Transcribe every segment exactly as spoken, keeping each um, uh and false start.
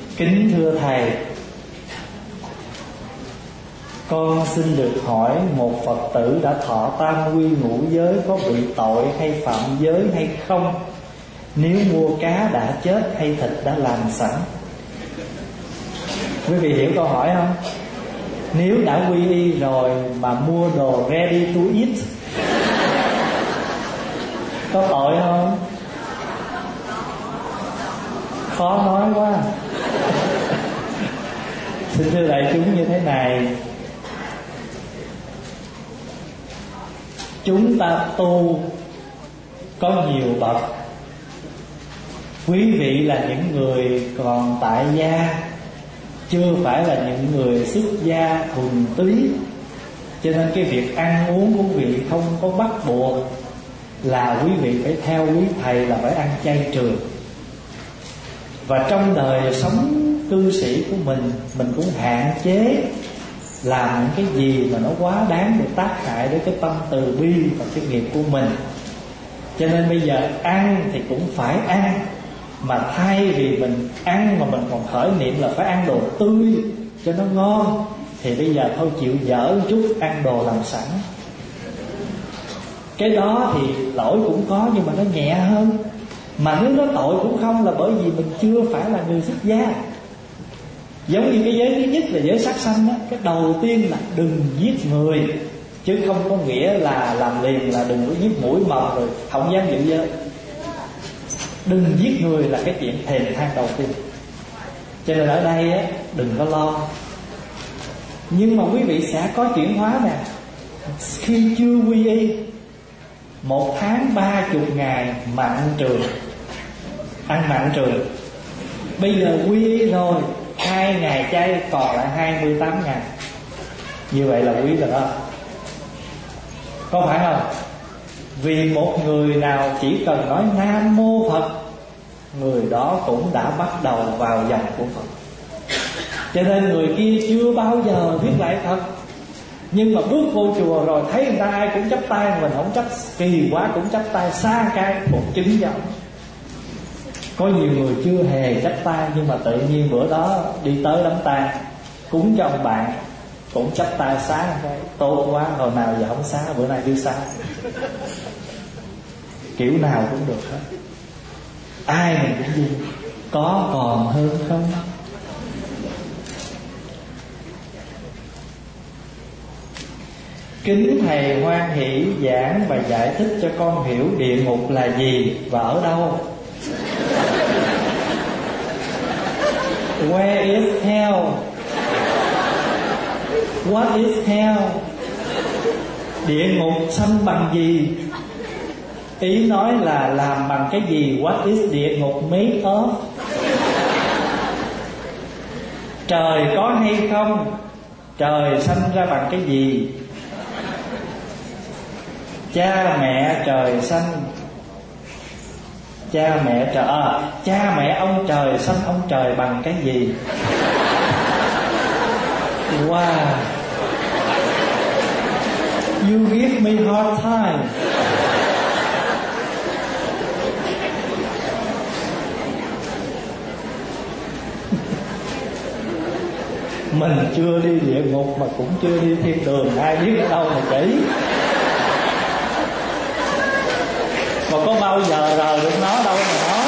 Kính thưa Thầy, con xin được hỏi, một Phật tử đã thọ tam quy ngũ giới có bị tội hay phạm giới hay không? Nếu mua cá đã chết hay thịt đã làm sẵn? Quý vị hiểu câu hỏi không? Nếu đã quy y rồi mà mua đồ ready to eat, có tội không? Khó nói quá. Xin thưa đại chúng như thế này, chúng ta tu có nhiều bậc. Quý vị là những người còn tại gia, chưa phải là những người xuất gia thuần túy, cho nên cái việc ăn uống của quý vị không có bắt buộc là quý vị phải theo quý thầy là phải ăn chay trường. Và trong đời sống cư sĩ của mình, mình cũng hạn chế làm những cái gì mà nó quá đáng để tác hại đến cái tâm từ bi và cái nghiệp của mình. Cho nên bây giờ ăn thì cũng phải ăn, mà thay vì mình ăn mà mình còn khởi niệm là phải ăn đồ tươi cho nó ngon, thì bây giờ thôi chịu dở một chút, ăn đồ làm sẵn. Cái đó thì lỗi cũng có nhưng mà nó nhẹ hơn. Mà nếu nó tội cũng không, là bởi vì mình chưa phải là người xuất gia. Giống như cái giới thứ nhất là giới sát sanh á, cái đầu tiên là đừng giết người, chứ không có nghĩa là làm liền là đừng có giết mũi mầm rồi không dám giữ giới. Đừng giết người là cái chuyện thèm than đầu tiên. Cho nên ở đây á, đừng có lo. Nhưng mà quý vị sẽ có chuyển hóa nè. Khi chưa quy y, một tháng ba chục ngày mặn trường, ăn mặn trường. Bây giờ quy y rồi, hai ngày chay còn lại hai mươi tám ngày. Như vậy là quý rồi đó, có phải không? Vì một người nào chỉ cần nói Nam Mô Phật, người đó cũng đã bắt đầu vào dòng của Phật. Cho nên người kia chưa bao giờ viết lại Phật, nhưng mà bước vô chùa rồi thấy người ta ai cũng chắp tay, mình không chắp, kỳ quá cũng chắp tay, xa cái một chứng cho ông. Có nhiều người chưa hề chắp tay, nhưng mà tự nhiên bữa đó đi tới đám tang cúng cho ông bạn, cũng chắp tay xá cái, tốt quá, hồi nào giờ không xá, bữa nay đi xá. Kiểu nào cũng được hết, ai mình cũng vui. Có còn hơn không? Kính Thầy hoan hỷ giảng và giải thích cho con hiểu địa ngục là gì và ở đâu. Where is hell? What is hell? Địa ngục sanh bằng gì? Ý nói là làm bằng cái gì? What is địa ngục made of? Trời có hay không? Trời sanh ra bằng cái gì? Cha mẹ trời sanh, cha mẹ trời à, cha mẹ ông trời sanh ông trời bằng cái gì? Wow, you give me hard time. Mình chưa đi địa ngục mà cũng chưa đi thiên đường, ai biết ở đâu mà chỉ. Mà có bao giờ rời được nó đâu mà nói.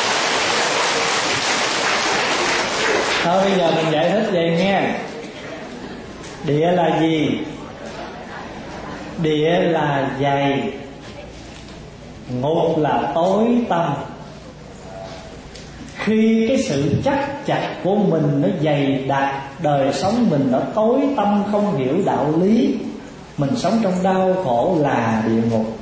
Thôi bây giờ mình giải thích vậy nghe. Địa là gì? Địa là dày, ngục là tối tăm. Khi cái sự chắc chặt của mình nó dày đặc, đời sống mình nó tối tăm, không hiểu đạo lý, mình sống trong đau khổ là địa ngục.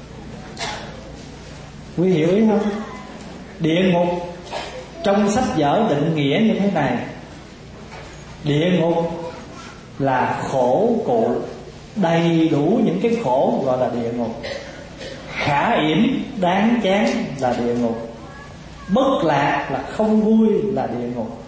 Quý hiểu ý không? Địa ngục trong sách vở định nghĩa như thế này: địa ngục là khổ cụ, đầy đủ những cái khổ gọi là địa ngục. Khả yểm đáng chán là địa ngục. Bất lạc là không vui là địa ngục.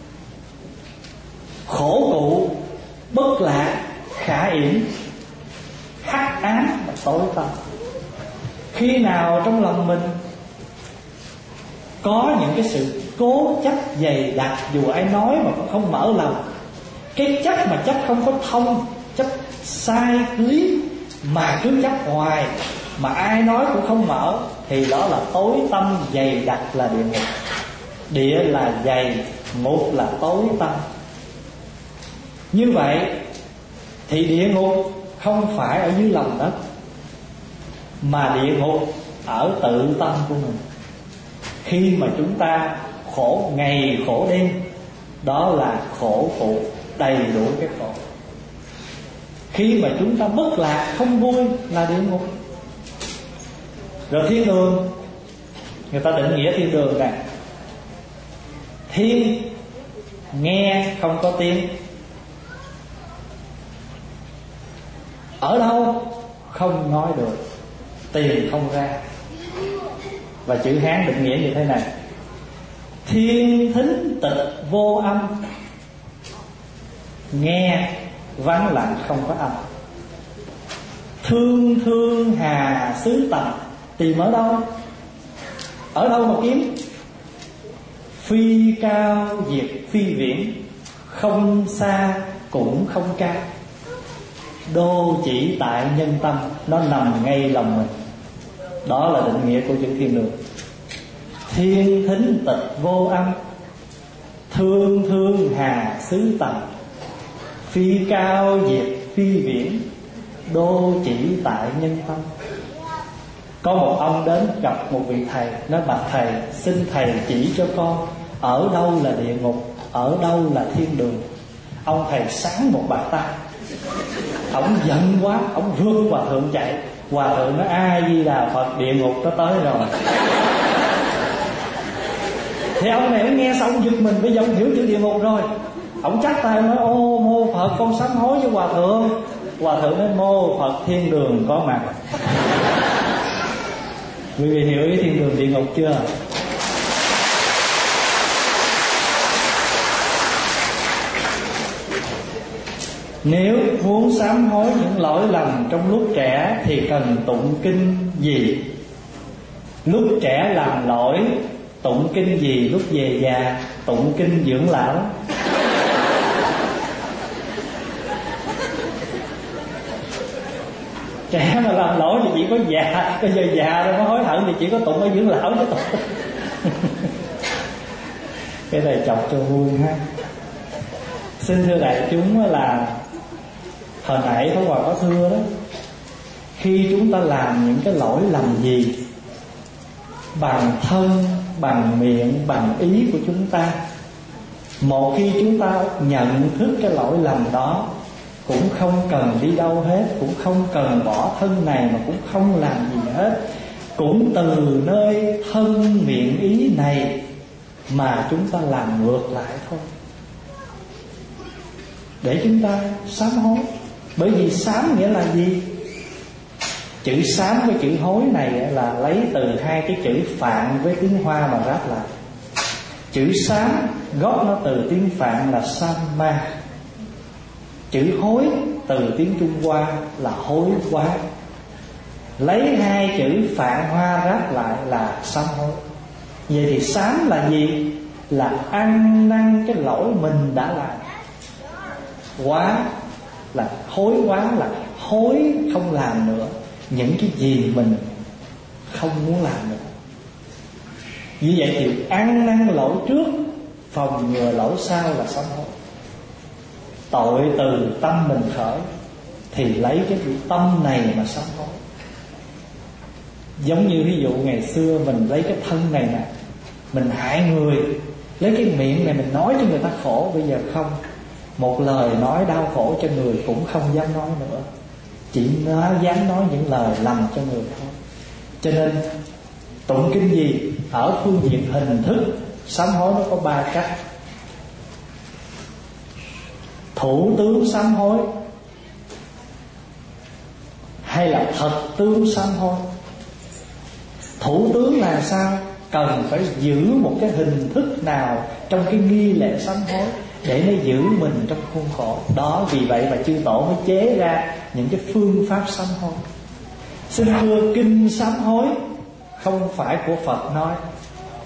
Khổ cụ, bất lạc, khả yểm, hắc ám và tối tăm. Khi nào trong lòng mình có những cái sự cố chấp dày đặc, dù ai nói mà cũng không mở lòng. Cái chấp mà chấp không có thông, chấp sai lý mà cứ chấp hoài, mà ai nói cũng không mở, thì đó là tối tâm dày đặc, là địa ngục. Địa là dày, ngục là tối tâm. Như vậy thì địa ngục không phải ở dưới lòng đất, mà địa ngục ở tự tâm của mình. Khi mà chúng ta khổ ngày khổ đêm, đó là khổ phụ, đầy đủ cái khổ. Khi mà chúng ta bất lạc không vui là địa ngục. Rồi thiên đường, người ta định nghĩa thiên đường rằng thiên nghe không có tiếng, ở đâu không nói được, tìm không ra. Và chữ Hán định nghĩa như thế này: thiên thính tịch vô âm, nghe vắng lặng không có âm. Thương thương hà xứ tầm, tìm ở đâu? Ở đâu mà kiếm? Phi cao diệt phi viễn, không xa cũng không cao. Đô chỉ tại nhân tâm, nó nằm ngay lòng mình. Đó là định nghĩa của chữ thiên đường. Thiên thính tịch vô âm, thương thương hà xứ tầm, phi cao diệt phi viễn, đô chỉ tại nhân tâm. Có một ông đến gặp một vị thầy, nói: bạch thầy, xin thầy chỉ cho con ở đâu là địa ngục, ở đâu là thiên đường. Ông thầy sáng một bàn tay, ông giận quá, ông rước hòa thượng chạy. Hòa thượng nói: A Di Đà Phật, địa ngục nó tới rồi. Thì ông này nghe xong giật mình, bây giờ ông hiểu chữ địa ngục rồi. Ông chắp tay nói: ô mô Phật, con sám hối với hòa thượng. Hòa thượng nói: mô Phật, thiên đường có mặt. Quý vị hiểu ý thiên đường địa ngục chưa? Nếu muốn sám hối những lỗi lầm trong lúc trẻ thì cần tụng kinh gì? Lúc trẻ làm lỗi tụng kinh gì? Lúc về già tụng kinh dưỡng lão. Trẻ mà làm lỗi thì chỉ có già, bây giờ già rồi mới hối hận thì chỉ có tụng ở dưỡng lão chứ tụng. Cái này chọc cho vui ha. Xin thưa đại chúng là hồi nãy Pháp Hòa có thưa đó, khi chúng ta làm những cái lỗi lầm gì, bằng thân, bằng miệng, bằng ý của chúng ta, một khi chúng ta nhận thức cái lỗi lầm đó, cũng không cần đi đâu hết, cũng không cần bỏ thân này, mà cũng không làm gì hết, cũng từ nơi thân miệng ý này mà chúng ta làm ngược lại thôi, để chúng ta sám hối. Bởi vì sám nghĩa là gì? Chữ sám với chữ hối này là lấy từ hai cái chữ Phạn với tiếng Hoa mà ráp lại. Chữ sám gốc nó từ tiếng Phạn là samma, chữ hối từ tiếng Trung Hoa là hối quá. Lấy hai chữ Phạn Hoa ráp lại là sám hối. Vậy thì sám là gì? Là ăn năn cái lỗi mình đã làm. Quá là hối quá, là hối không làm nữa những cái gì mình không muốn làm nữa. Như vậy thì ăn năn lỗi trước, phòng ngừa lỗi sau là sám hối. Tội từ tâm mình khởi thì lấy cái tâm này mà sám hối. Giống như ví dụ ngày xưa mình lấy cái thân này nè, mình hại người, lấy cái miệng này mình nói cho người ta khổ. Bây giờ không, một lời nói đau khổ cho người cũng không dám nói nữa, chỉ nói, dám nói những lời lầm cho người thôi. Cho nên tụng kinh gì ở phương diện hình thức sám hối nó có ba cách. Thủ tướng sám hối hay là thật tướng sám hối. Thủ tướng là sao? Cần phải giữ một cái hình thức nào trong cái nghi lễ sám hối để nó giữ mình trong khuôn khổ đó. Vì vậy mà chư tổ mới chế ra những cái phương pháp sám hối. Xin thưa, kinh sám hối không phải của Phật nói,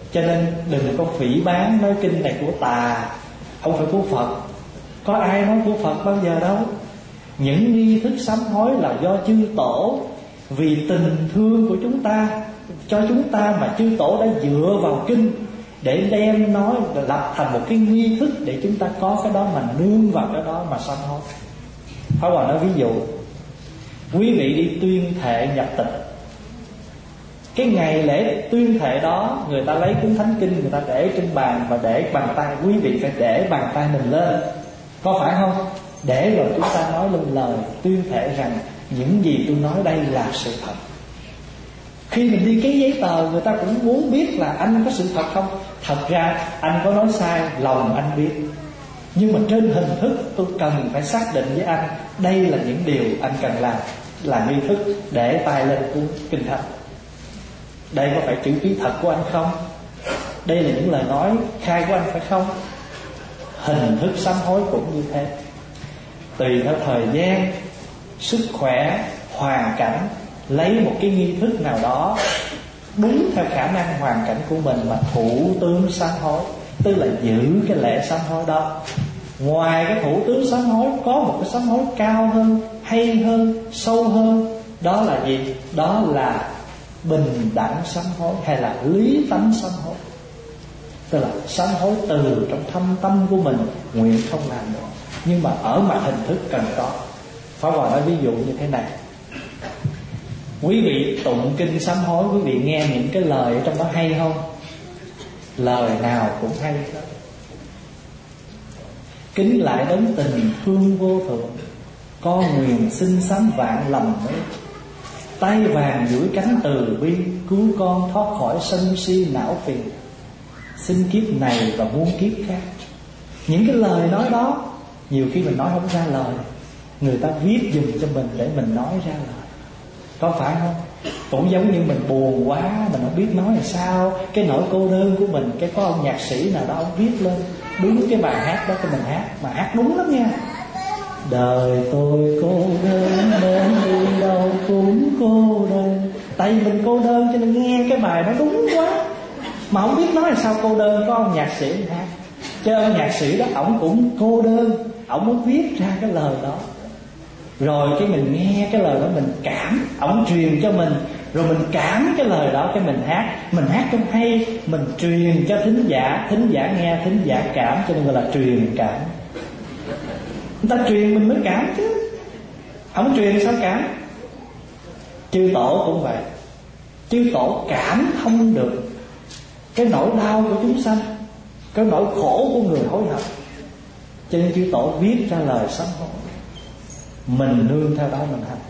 Cho nên đừng có phỉ báng nói kinh này của tà, không phải của Phật. Có ai nói của Phật bao giờ đâu. Những nghi thức sám hối là do chư tổ, vì tình thương của chúng ta cho chúng ta mà chư tổ đã dựa vào kinh để đem nói lập thành một cái nghi thức để chúng ta có cái đó mà nương vào cái đó mà sám hối. Pháp Hòa nói ví dụ, quý vị đi tuyên thệ nhập tịch, cái ngày lễ tuyên thệ đó, người ta lấy cuốn thánh kinh, người ta để trên bàn và để bàn tay, quý vị phải để bàn tay mình lên, có phải không? Để rồi chúng ta nói lên lời tuyên thệ rằng những gì tôi nói đây là sự thật. Khi mình đi ký giấy tờ, người ta cũng muốn biết là anh có sự thật không. Thật ra anh có nói sai, lòng anh biết, nhưng mà trên hình thức tôi cần phải xác định với anh đây là những điều anh cần làm, là nghi thức để tay lên cuốn kinh thánh. Đây có phải chữ ký thật của anh không? Đây là những lời nói khai của anh phải không? Hình thức sám hối cũng như thế. Tùy theo thời gian, sức khỏe, hoàn cảnh, lấy một cái nghi thức nào đó đúng theo khả năng hoàn cảnh của mình mà thủ tướng sám hối, tức là giữ cái lễ sám hối đó. Ngoài cái thủ tướng sám hối, có một cái sám hối cao hơn, hay hơn, sâu hơn. Đó là gì? Đó là bình đẳng sám hối, hay là lý tánh sám hối. Tức là sám hối từ trong thâm tâm của mình, nguyện không làm nữa, nhưng mà ở mặt hình thức cần có. Pháp Hòa nói ví dụ như thế này. Quý vị tụng kinh sám hối, quý vị nghe những cái lời ở trong đó hay không? Lời nào cũng hay đó. Kính lại đấng tình thương vô thượng, con nguyện xin sám vạn lầm ấy. Tay vàng duỗi cánh từ bi, cứu con thoát khỏi sân si não phiền, xin kiếp này và muôn kiếp khác. Những cái lời nói đó nhiều khi mình nói không ra lời, người ta viết dùm cho mình để mình nói ra lời, có phải không? Cũng giống như mình buồn quá, mình không biết nói là sao, cái nỗi cô đơn của mình, cái có ông nhạc sĩ nào đó ông viết lên đúng cái bài hát đó cho mình hát, mà hát đúng lắm nha. Đời tôi cô đơn đến đi đâu cũng cô đơn. Tại vì mình cô đơn cho nên nghe cái bài đó đúng quá, mà không biết nói là sao cô đơn. Có ông nhạc sĩ hát, chứ ông nhạc sĩ đó ổng cũng cô đơn, ổng muốn viết ra cái lời đó. Rồi cái mình nghe cái lời đó mình cảm, ổng truyền cho mình, rồi mình cảm cái lời đó, cái mình hát. Mình hát trong hay, mình truyền cho thính giả, thính giả nghe, thính giả cảm, cho nên gọi là truyền cảm. Người ta truyền mình mới cảm chứ, ổng truyền sao cảm. Chư tổ cũng vậy, chư tổ cảm thông được cái nỗi đau của chúng sanh, cái nỗi khổ của người hối hận, cho nên chư tổ viết ra lời sám hối. Mình nương theo đó mình hành.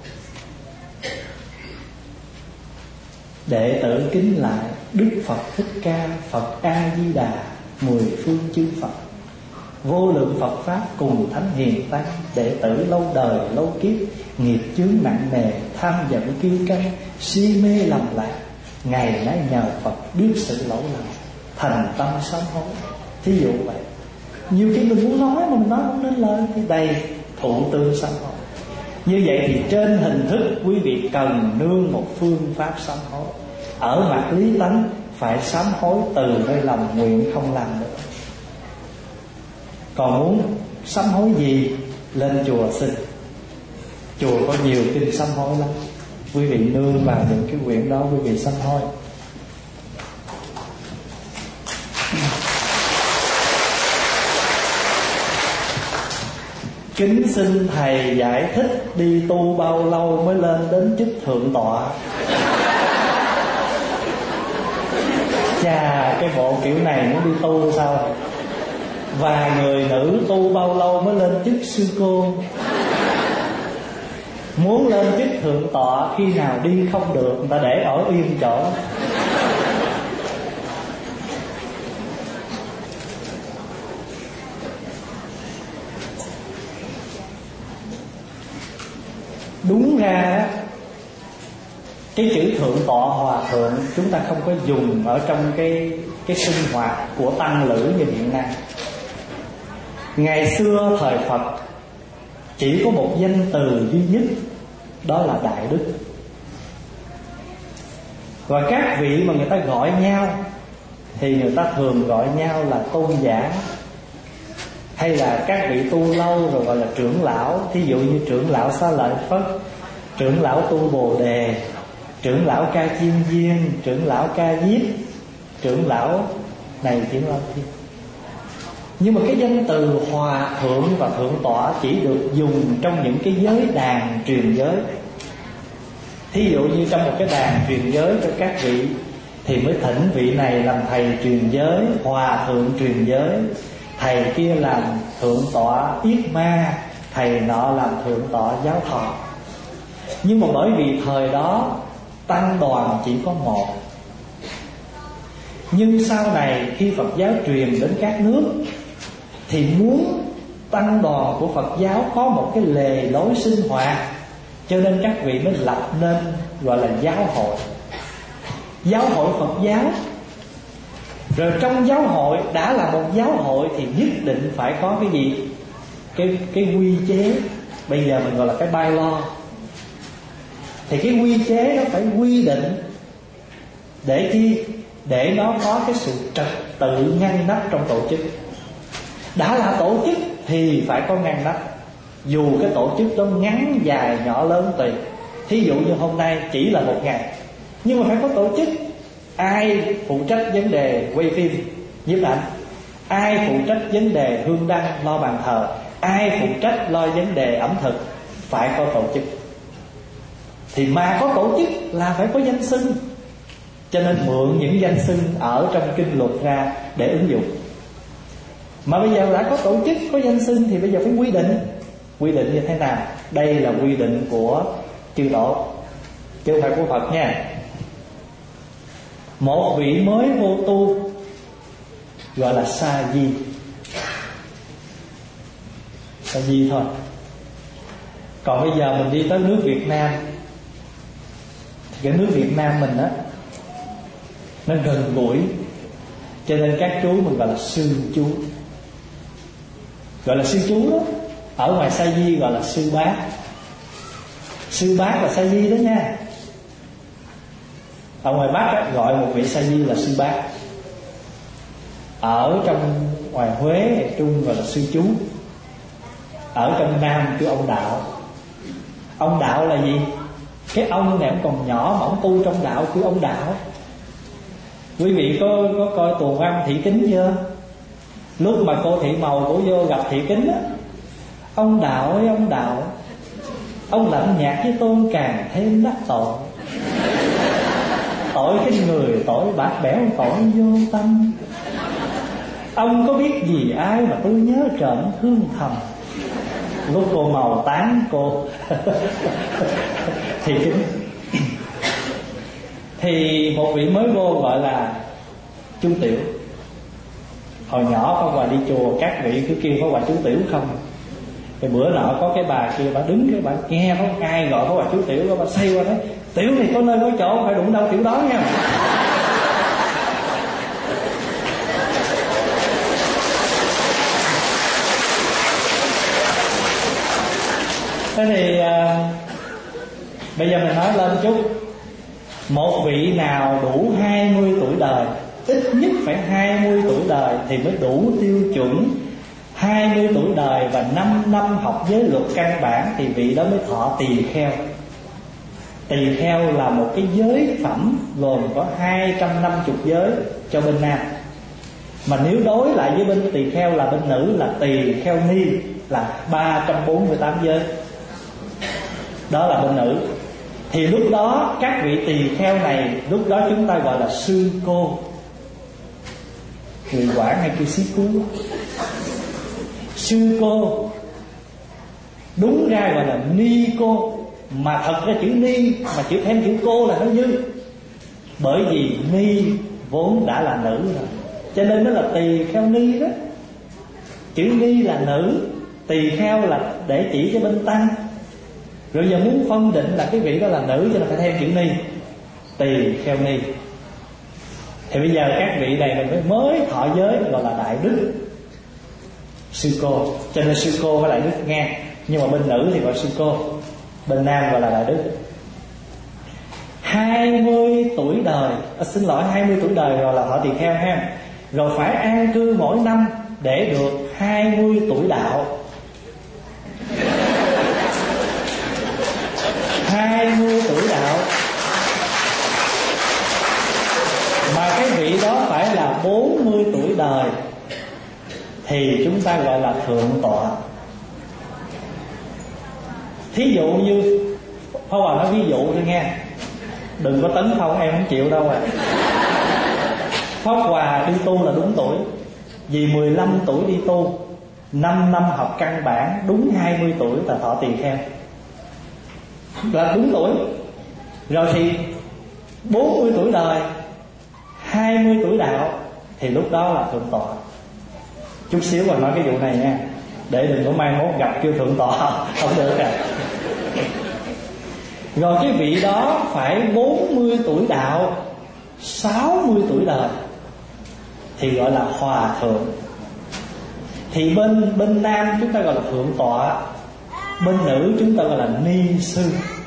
Đệ tử kính lại Đức Phật Thích Ca, Phật A Di Đà, mười phương chư Phật, vô lượng Phật pháp cùng thánh hiền tăng. Đệ tử lâu đời lâu kiếp, nghiệp chướng nặng nề, tham giận kiêu căng, si mê lầm lạc. Ngày nay nhờ Phật biết sự lỗi lầm, thành tâm sám hối. Thí dụ vậy. Nhiều khi mình muốn nói mà mình nói không nên lời, thì đây thụ tương sám hối. Như vậy thì trên hình thức quý vị cần nương một phương pháp sám hối. Ở mặt lý tánh phải sám hối từ nơi lòng nguyện không làm nữa. Còn muốn sám hối gì, lên chùa xin. Chùa có nhiều kinh sám hối lắm, quý vị nương vào những cái quyển đó, quý vị sám hối. Kính xin thầy giải thích đi tu bao lâu mới lên đến chức thượng tọa. Chà, cái bộ kiểu này muốn đi tu sao? Và người nữ tu bao lâu mới lên chức sư cô? Muốn lên chức thượng tọa khi nào đi không được, người ta để ở yên chỗ. Đúng ra cái chữ thượng tọa hòa thượng chúng ta không có dùng ở trong cái cái sinh hoạt của tăng lữ như hiện nay. Ngày xưa thời Phật chỉ có một danh từ duy nhất, đó là đại đức. Và các vị mà người ta gọi nhau thì người ta thường gọi nhau là tôn giả, hay là các vị tu lâu rồi gọi là trưởng lão. Thí dụ như trưởng lão Xá Lợi Phất, trưởng lão Tu Bồ Đề, trưởng lão Ca Chiên Viên, trưởng lão Ca Diếp, trưởng lão này trưởng lão kia. Nhưng mà cái danh từ hòa thượng và thượng tọa chỉ được dùng trong những cái giới đàn truyền giới. Thí dụ như trong một cái đàn truyền giới cho các vị thì mới thỉnh vị này làm thầy truyền giới, hòa thượng truyền giới, thầy kia làm thượng tọa Yết Ma, thầy nọ làm thượng tọa Giáo Thọ. Nhưng mà bởi vì thời đó tăng đoàn chỉ có một, nhưng sau này khi Phật giáo truyền đến các nước thì muốn tăng đoàn của Phật giáo có một cái lề lối sinh hoạt, cho nên các vị mới lập nên gọi là giáo hội. Giáo hội Phật giáo. Rồi trong giáo hội, đã là một giáo hội thì nhất định phải có cái gì? Cái, cái quy chế. Bây giờ mình gọi là cái bylaw. Thì cái quy chế nó phải quy định. Để chi? Để nó có cái sự trật tự ngăn nắp trong tổ chức. Đã là tổ chức thì phải có ngăn nắp, dù cái tổ chức đó ngắn dài nhỏ lớn tùy. Thí dụ như hôm nay chỉ là một ngày, nhưng mà phải có tổ chức. Ai phụ trách vấn đề quay phim, nhiếp ảnh, ai phụ trách vấn đề hương đăng, lo bàn thờ, ai phụ trách lo vấn đề ẩm thực, phải có tổ chức. Thì mà có tổ chức là phải có danh xưng, cho nên mượn những danh xưng ở trong kinh luật ra để ứng dụng. Mà bây giờ đã có tổ chức, có danh xưng thì bây giờ phải quy định. Quy định như thế nào? Đây là quy định của chư tổ, chứ không phải của Phật nha. Một vị mới vô tu gọi là sa di. Sa di thôi. Còn bây giờ mình đi tới nước Việt Nam thì cái nước Việt Nam mình á, nó gần gũi, cho nên các chú mình gọi là sư chú. Gọi là sư chú đó. Ở ngoài sa di gọi là sư bác. Sư bác là sa di đó nha. Ở ngoài Bắc á, gọi một vị sa di là sư bác. Ở trong ngoài Huế, Trung gọi là sư chú. Ở trong Nam kêu ông đạo. Ông đạo là gì? Cái ông này ông còn nhỏ mà ông tu trong đạo kêu ông đạo. Quý vị có, có coi tuồng văn Thị Kính chưa? Lúc mà cô Thị Màu cổ vô gặp Thị Kính á, ông đạo ơi ông đạo, ông lạnh nhạt với tôi càng thêm đắc tội. Tội cái người, tội bạc bẽo, tội vô tâm. Ông có biết gì ai mà tôi nhớ trộm thương thầm. Lúc cô Màu tán cô Thì Kính. Thì một vị mới vô gọi là chú Tiểu. Hồi nhỏ Pháp Hòa đi chùa, các vị cứ kêu Pháp Hòa chú Tiểu không. Thì bữa nọ có cái bà kia, bà đứng cái bà nghe có ai gọi Pháp Hòa chú Tiểu, bà xoay qua nói: Tiểu này có nơi có chỗ, phải đụng đâu Tiểu đó nha. Thế thì à, bây giờ mình nói lên chút. Một vị nào đủ hai mươi tuổi đời, ít nhất phải hai mươi tuổi đời thì mới đủ tiêu chuẩn. Hai mươi tuổi đời và năm năm học giới luật căn bản thì vị đó mới thọ tỳ kheo. Tỳ kheo là một cái giới phẩm gồm có hai trăm năm mươi giới cho bên nam. Mà nếu đối lại với bên tỳ kheo là bên nữ là tỳ kheo ni là ba trăm bốn mươi tám giới. Đó là bên nữ. Thì lúc đó các vị tỳ kheo này, lúc đó chúng ta gọi là sư cô. Người Quảng hay kêu sĩ cú. Sư cô, đúng ra gọi là ni cô. Mà thật ra chữ ni mà chữ thêm chữ cô là nó dư. Bởi vì ni vốn đã là nữ rồi, cho nên nó là tỳ kheo ni đó. Chữ ni là nữ, tỳ kheo là để chỉ cho bên tăng. Rồi giờ muốn phân định là cái vị đó là nữ, cho nên phải thêm chữ ni, tỳ kheo ni. Thì bây giờ các vị này mình mới mới thọ giới gọi là đại đức, sư cô. Cho nên sư cô với đại đức ngang. Nhưng mà bên nữ thì gọi sư cô, bên nam gọi là đại đức. hai mươi tuổi đời, à, xin lỗi hai mươi tuổi đời rồi là thọ tỳ kheo ha. Rồi phải an cư mỗi năm để được hai mươi tuổi đạo. hai mươi tuổi đạo. Mà cái vị đó phải là bốn mươi tuổi đời thì chúng ta gọi là thượng tọa. Thí dụ như Pháp Hòa nói ví dụ thôi nghe, đừng có tấn công, em không chịu đâu à. Pháp Hòa đi tu là đúng tuổi, vì mười lăm tuổi đi tu, năm năm học căn bản, đúng hai mươi tuổi là thọ tỳ kheo, là đúng tuổi. Rồi thì bốn mươi tuổi đời, hai mươi tuổi đạo thì lúc đó là thượng tọa. Chút xíu mà nói cái vụ này nha, để đừng có mai mốt gặp kêu thượng tọa không được à. Rồi cái vị đó phải bốn mươi tuổi đạo, sáu mươi tuổi đời thì gọi là hòa thượng. Thì bên bên nam chúng ta gọi là thượng tọa, bên nữ chúng ta gọi là ni sư.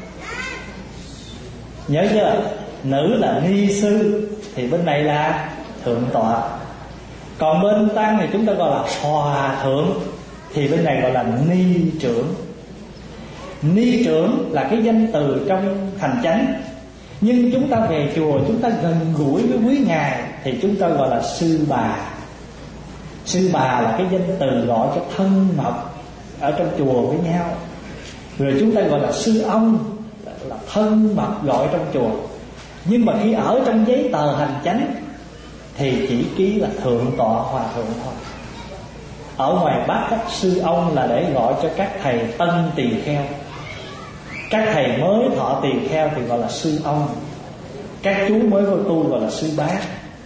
Nhớ chưa? Nữ là ni sư thì bên này là thượng tọa. Còn bên tăng thì chúng ta gọi là hòa thượng thì bên này gọi là ni trưởng. Ni trưởng là cái danh từ trong hành chánh, nhưng chúng ta về chùa chúng ta gần gũi với quý ngài thì chúng ta gọi là sư bà. Sư bà là cái danh từ gọi cho thân mật ở trong chùa với nhau. Rồi chúng ta gọi là sư ông, là thân mật gọi trong chùa. Nhưng mà khi ở trong giấy tờ hành chánh thì chỉ ký là thượng tọa, hòa thượng thôi. Ở ngoài Bắc á, sư ông là để gọi cho các thầy tân tỳ kheo. Các thầy mới thọ tỳ kheo thì gọi là sư ông. Các chú mới vô tu gọi là sư bá.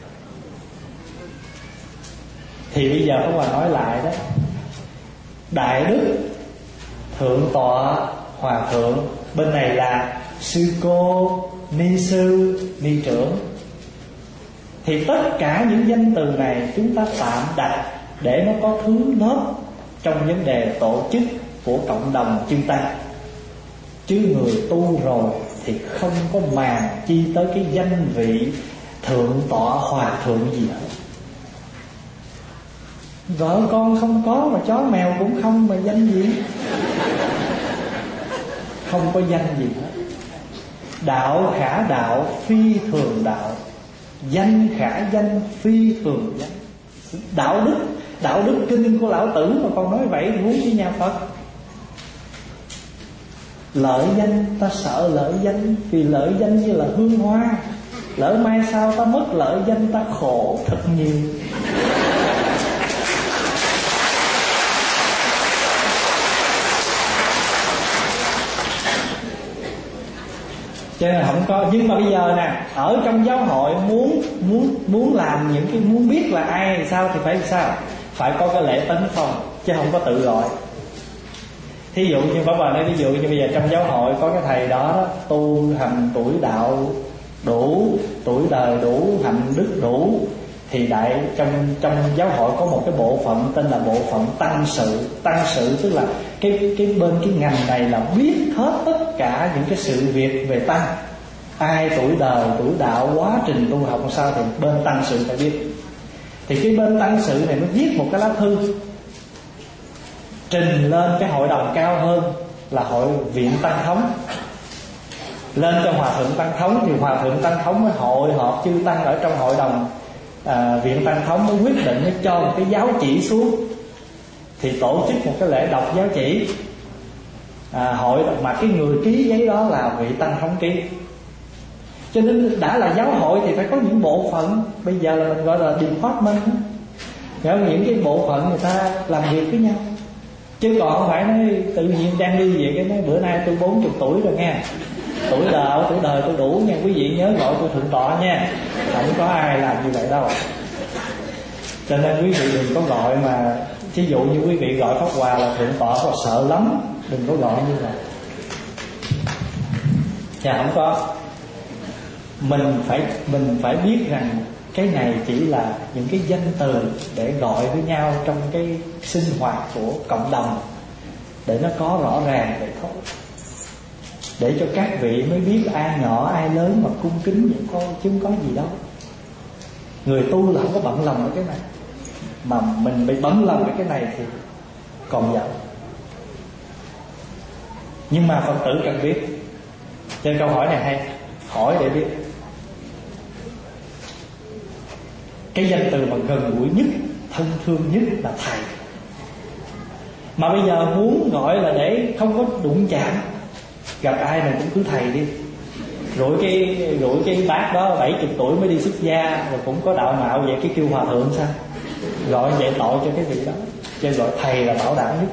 Thì bây giờ Pháp Hòa nói lại đó, đại đức, thượng tọa, hòa thượng, bên này là sư cô, ni sư, ni trưởng. Thì tất cả những danh từ này chúng ta tạm đặt để nó có thứ lớp trong vấn đề tổ chức của cộng đồng chư Tăng. Chứ người tu rồi thì không có màng chi tới cái danh vị thượng tọa, hòa thượng gì hết. Vợ con không có mà chó mèo cũng không, mà danh gì? Không có danh gì hết. Đạo khả đạo, phi thường đạo. Danh khả danh, phi thường danh. Đạo đức, đạo đức kinh của lão tử mà còn nói vậy thì huống chi nhà Phật. Lợi danh, ta sợ lợi danh, vì lợi danh như là hương hoa, lỡ mai sau ta mất lợi danh ta khổ thật nhiều. Cho nên không có. Nhưng mà bây giờ nè, ở trong giáo hội muốn muốn muốn làm những cái, muốn biết là ai thì sao thì phải sao, phải có cái lễ tấn phong, chứ không có tự gọi. Thí dụ như Pháp Hòa nói, ví dụ như bây giờ trong giáo hội có cái thầy đó, đó tu hành tuổi đạo đủ, tuổi đời đủ, hạnh đức đủ, thì đại trong trong giáo hội có một cái bộ phận tên là bộ phận tăng sự. Tăng sự tức là cái cái bên cái ngành này là biết hết tất cả những cái sự việc về tăng. Ai tuổi đời, tuổi đạo, quá trình tu học sao thì bên tăng sự phải biết. Thì cái bên tăng sự này nó viết một cái lá thư trình lên cái hội đồng cao hơn là hội viện tăng thống, lên cho hòa thượng tăng thống. Thì hòa thượng tăng thống mới hội họp chư tăng ở trong hội đồng à, viện tăng thống mới quyết định, mới cho một cái giáo chỉ xuống. Thì tổ chức một cái lễ đọc giáo chỉ à, hội mà cái người ký giấy đó là vị tăng thống ký. Cho nên đã là giáo hội thì phải có những bộ phận, bây giờ là mình gọi là department, những cái bộ phận người ta làm việc với nhau. Chứ còn không phải nói tự nhiên đang đi về cái nói bữa nay tôi bốn mươi tuổi rồi nha, tuổi đời tuổi đời tôi đủ nha, quý vị nhớ gọi tôi thượng tọa nha. Không có ai làm như vậy đâu. Cho nên quý vị đừng có gọi mà, ví dụ như quý vị gọi Pháp Hòa là thượng tọa có sợ lắm, đừng có gọi như vậy. Dạ không có. Mình phải mình phải biết rằng cái này chỉ là những cái danh từ để gọi với nhau trong cái sinh hoạt của cộng đồng, để nó có rõ ràng vậy thôi. để cho các vị mới biết ai nhỏ ai lớn mà cung kính vậy thôi, chứ không có gì đâu. Người tu là không có bận lòng với cái này, mà mình bị bận lòng với cái này thì còn giận. Nhưng mà Phật tử cần biết. Cho nên câu hỏi này hay, hỏi để biết. Cái danh từ mà gần gũi nhất, thân thương nhất là thầy. Mà bây giờ muốn gọi là để không có đụng chạm, gặp ai mình cũng cứ thầy đi. Rồi cái rồi cái bác đó bảy mươi tuổi mới đi xuất gia, rồi cũng có đạo mạo vậy, cái kêu hòa thượng sao? Gọi vậy tội cho cái vị đó. Cho nên gọi thầy là bảo đảm nhất.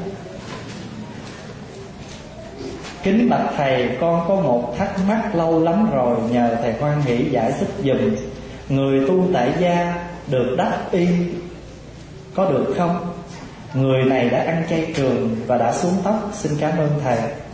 Kính bạch thầy, con có một thắc mắc lâu lắm rồi, nhờ thầy hoan hỷ giải thích giùm. Người tu tại gia được đắc y có được không? Người này đã ăn chay trường và đã xuống tóc, xin cảm ơn thầy.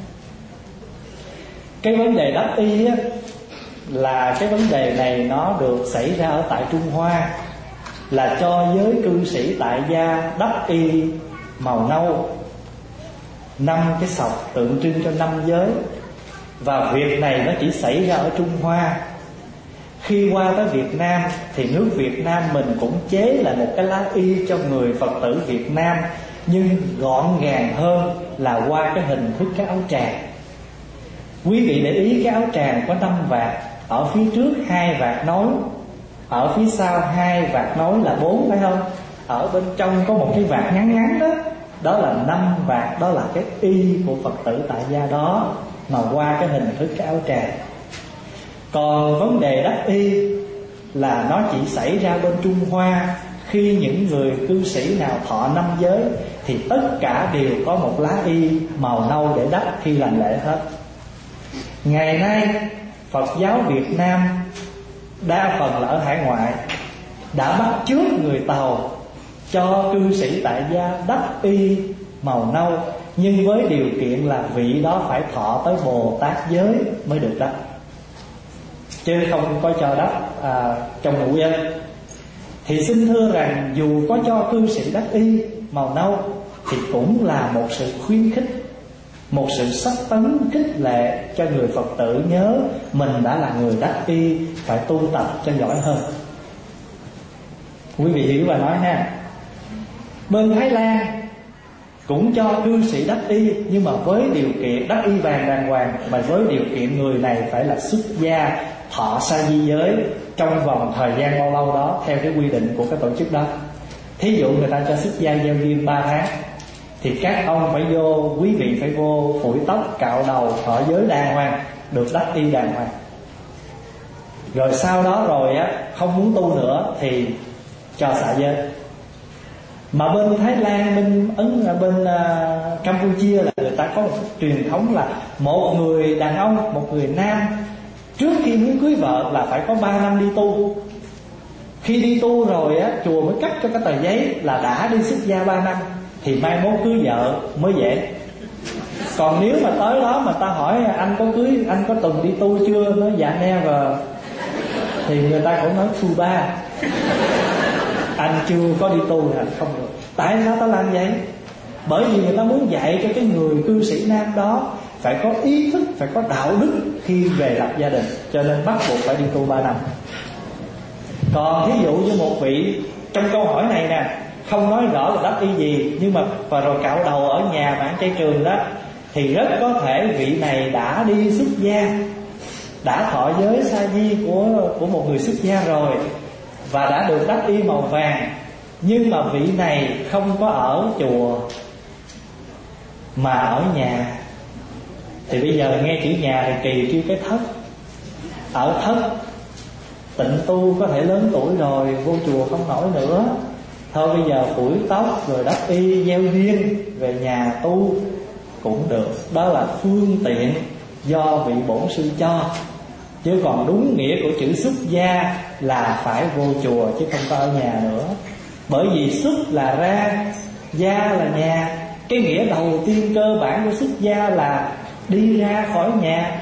Cái vấn đề đắc y á, là cái vấn đề này nó được xảy ra ở tại Trung Hoa, là cho giới cư sĩ tại gia đắp y màu nâu, năm cái sọc tượng trưng cho năm giới. Và việc này nó chỉ xảy ra ở Trung Hoa. Khi qua tới Việt Nam thì nước Việt Nam mình cũng chế là một cái lá y cho người Phật tử Việt Nam, nhưng gọn gàng hơn là qua cái hình thức cái áo tràng. Quý vị để ý cái áo tràng có năm vạt, ở phía trước hai vạt nối, ở phía sau hai vạt nối là bốn, phải không? Ở bên trong có một cái vạt ngắn ngắn đó, đó là năm vạt, đó là cái y của Phật tử tại gia đó, mà qua cái hình thức cái áo tràng. Còn vấn đề đắc y là nó chỉ xảy ra bên Trung Hoa. Khi những người cư sĩ nào thọ năm giới thì tất cả đều có một lá y màu nâu để đắp khi làm lễ hết. Ngày nay Phật giáo Việt Nam đa phần là ở hải ngoại đã bắt chước người Tàu cho cư sĩ tại gia đắp y màu nâu, nhưng với điều kiện là vị đó phải thọ tới Bồ Tát giới mới được đắp, chứ không có cho đắp à, trong ngũ dân. Thì xin thưa rằng dù có cho cư sĩ đắp y màu nâu thì cũng là một sự khuyến khích, một sự sắc tấn khích lệ cho người Phật tử nhớ mình đã là người đắc y, phải tu tập cho giỏi hơn. Quý vị hiểu và nói ha. Bên Thái Lan cũng cho cư sĩ đắc y, nhưng mà với điều kiện đắc y vàng đàng hoàng, mà với điều kiện người này phải là xuất gia thọ sa di giới trong vòng thời gian bao lâu đó theo cái quy định của cái tổ chức đó. Thí dụ người ta cho xuất gia giao duyên ba tháng thì các ông phải vô, quý vị phải vô phủi tóc, cạo đầu, thọ giới đàng hoàng, được đắc y đàng hoàng. Rồi sau đó rồi á, không muốn tu nữa thì cho xả giới. Mà bên Thái Lan, bên Ấn, bên uh, Campuchia là người ta có một truyền thống là một người đàn ông, một người nam trước khi muốn cưới vợ là phải có ba năm đi tu. Khi đi tu rồi á, chùa mới cấp cho cái tờ giấy là đã đi xuất gia ba năm, thì mai mốt cưới vợ mới dễ. Còn nếu mà tới đó mà ta hỏi anh có cưới, anh có từng đi tu chưa, nói dạ never, thì người ta cũng nói thu ba, anh chưa có đi tu thì anh không được. Tại sao ta làm vậy? Bởi vì người ta muốn dạy cho cái người cư sĩ nam đó phải có ý thức, phải có đạo đức khi về lập gia đình, cho nên bắt buộc phải đi tu ba năm. Còn ví dụ như một vị trong câu hỏi này nè, không nói rõ là đắp y gì, nhưng mà và rồi cạo đầu ở nhà mà ăn chay trường đó, thì rất có thể vị này đã đi xuất gia, đã thọ giới sa di của của một người xuất gia rồi, và đã được đắp y màu vàng. Nhưng mà vị này không có ở chùa mà ở nhà, thì bây giờ nghe chữ nhà thì kỳ kêu cái thất. Ở thất tịnh tu có thể lớn tuổi rồi, vô chùa không nổi nữa, thôi bây giờ phủi tóc rồi đắp y gieo duyên về nhà tu cũng được. Đó là phương tiện do vị bổn sư cho, chứ còn đúng nghĩa của chữ xuất gia là phải vô chùa chứ không có ở nhà nữa. Bởi vì xuất là ra, gia là nhà. Cái nghĩa đầu tiên cơ bản của xuất gia là đi ra khỏi nhà,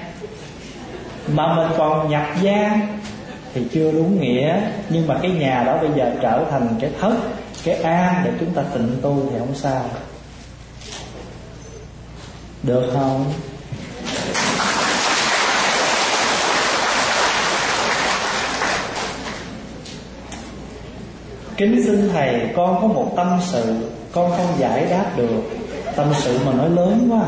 mà mình còn nhập gia thì chưa đúng nghĩa. Nhưng mà cái nhà đó bây giờ trở thành cái thất, cái am để chúng ta tịnh tu thì không sao. Được không? Kính xin thầy, con có một tâm sự con không giải đáp được. Tâm sự mà nói lớn quá.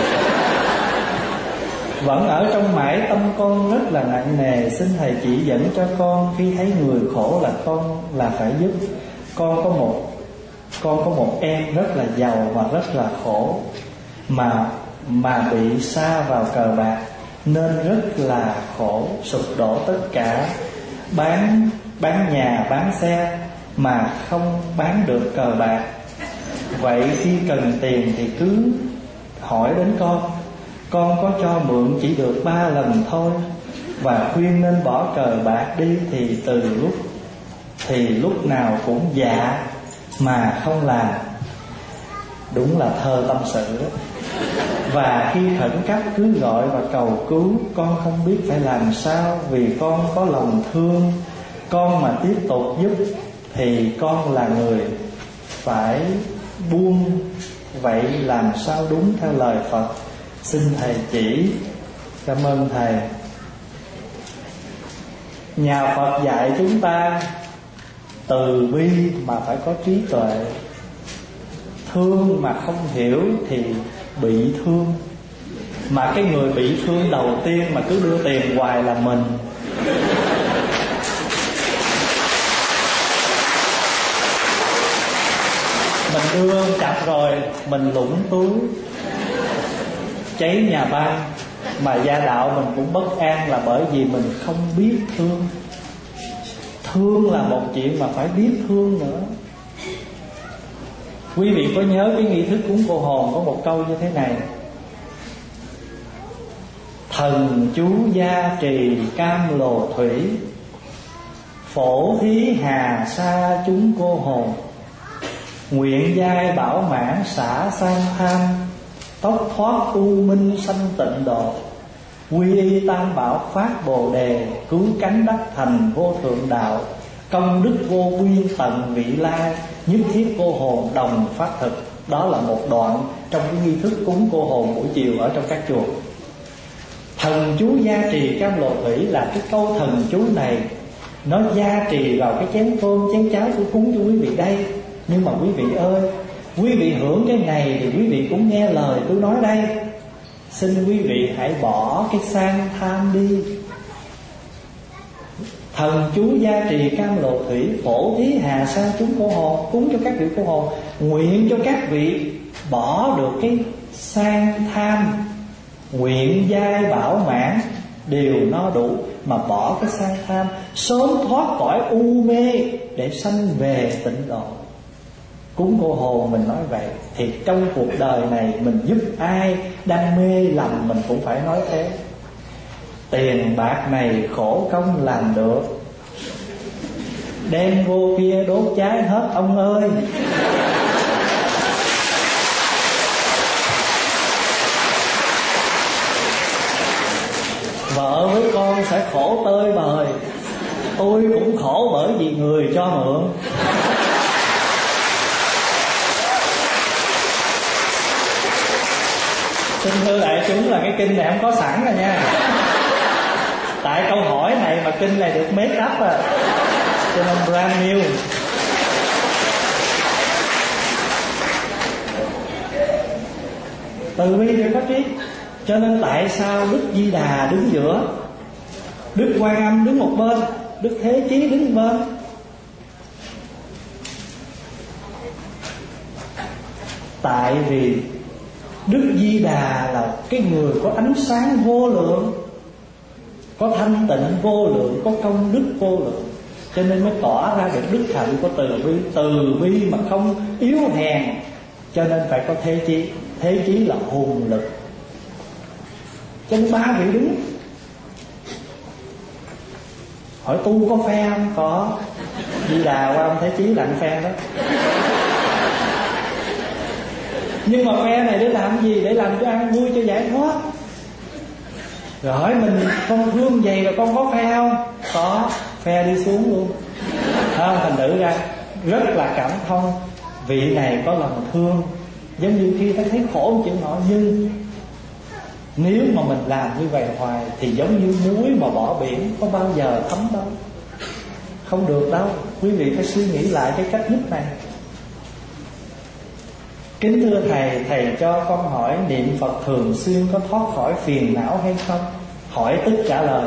Vẫn ở trong mãi tâm con rất là nặng nề. Xin thầy chỉ dẫn cho con. Khi thấy người khổ là con là phải giúp. Con có một Con có một em rất là giàu và rất là khổ, Mà mà bị sa vào cờ bạc nên rất là khổ, sụp đổ tất cả, bán bán nhà bán xe mà không bán được cờ bạc. Vậy khi cần tiền thì cứ hỏi đến con. Con có cho mượn chỉ được ba lần thôi, và khuyên nên bỏ cờ bạc đi thì từ lúc thì lúc nào cũng dạ mà không làm. Đúng là thơ tâm sự đó. Và khi khẩn cấp cứ gọi và cầu cứu. Con không biết phải làm sao, vì con có lòng thương. Con mà tiếp tục giúp thì con là người phải buông. Vậy làm sao đúng theo lời Phật? Xin thầy chỉ. Cảm ơn thầy. Nhà Phật dạy chúng ta từ bi mà phải có trí tuệ. Thương mà không hiểu thì bị thương. Mà cái người bị thương đầu tiên mà cứ đưa tiền hoài là mình. Mình đưa chặt rồi mình lũng túi, cháy nhà băng. Mà gia đạo mình cũng bất an là bởi vì mình không biết thương. Thương là một chuyện mà phải biết thương nữa. Quý vị có nhớ cái nghi thức cúng cô hồn có một câu như thế này: thần chú gia trì cam lồ thủy, phổ thí hà sa chúng cô hồn, nguyện giai bảo mãn xả sang tham, tóc thoát u minh sanh tịnh độ, quy y tam bảo phát bồ đề, cứu cánh đắc thành vô thượng đạo, công đức vô biên tận vị lai, nhất thiết cô hồn đồng phát thực. Đó là một đoạn trong cái nghi thức cúng cô hồn buổi chiều ở trong các chùa. Thần chú gia trì cam lộ thủy là cái câu thần chú này, nó gia trì vào cái chén cơm chén cháo tôi cúng cho quý vị đây. Nhưng mà quý vị ơi, quý vị hưởng cái này thì quý vị cũng nghe lời tôi nói đây. Xin quý vị hãy bỏ cái sang tham đi. Thần chú gia trì cam lộ thủy, phổ thí hà sa chúng cô hồn, cúng cho các vị cô hồn, nguyện cho các vị bỏ được cái sang tham, nguyện giai bảo mãn đều no đủ, mà bỏ cái sang tham, sớm thoát khỏi u mê để sanh về tịnh độ. Cúng cô hồn mình nói vậy, thì trong cuộc đời này mình giúp ai đang mê lầm mình cũng phải nói thế. Tiền bạc này khổ công làm được, đem vô kia đốt cháy hết ông ơi. Vợ với con sẽ khổ tơi bời, tôi cũng khổ bởi vì người cho mượn. Xin thưa đại chúng là cái kinh này không có sẵn rồi nha. Tại câu hỏi này mà kinh này được make up à, cho nên brand new. Từ bi để có trí. Cho nên tại sao Đức Di Đà đứng giữa, Đức Quan Âm đứng một bên, Đức Thế Chí đứng một bên? Tại vì Đức Di Đà là cái người có ánh sáng vô lượng, có thanh tịnh vô lượng, có công đức vô lượng, cho nên mới tỏ ra được đức hạnh của từ bi. Từ bi mà không yếu hèn, cho nên phải có Thế Chí. Thế Chí là hùng lực. Cho nên ba vị đứng. Hỏi tu có phe không? Có. Di Đà qua ông Thế Chí là anh phe đó. Nhưng mà phe này để làm gì? Để làm cho ăn vui, cho giải thoát. Rồi hỏi mình, con thương vậy rồi con có phe không? Có. Phe đi xuống luôn. Không, thành thử ra rất là cảm thông. Vị này có lòng thương, giống như khi ta thấy khổ chịu nổi. Nhưng nếu mà mình làm như vậy hoài thì giống như muối mà bỏ biển, có bao giờ thấm đâu. Không được đâu. Quý vị phải suy nghĩ lại cái cách nhích này. Kính thưa Thầy, Thầy cho con hỏi niệm Phật thường xuyên có thoát khỏi phiền não hay không? Hỏi tức trả lời.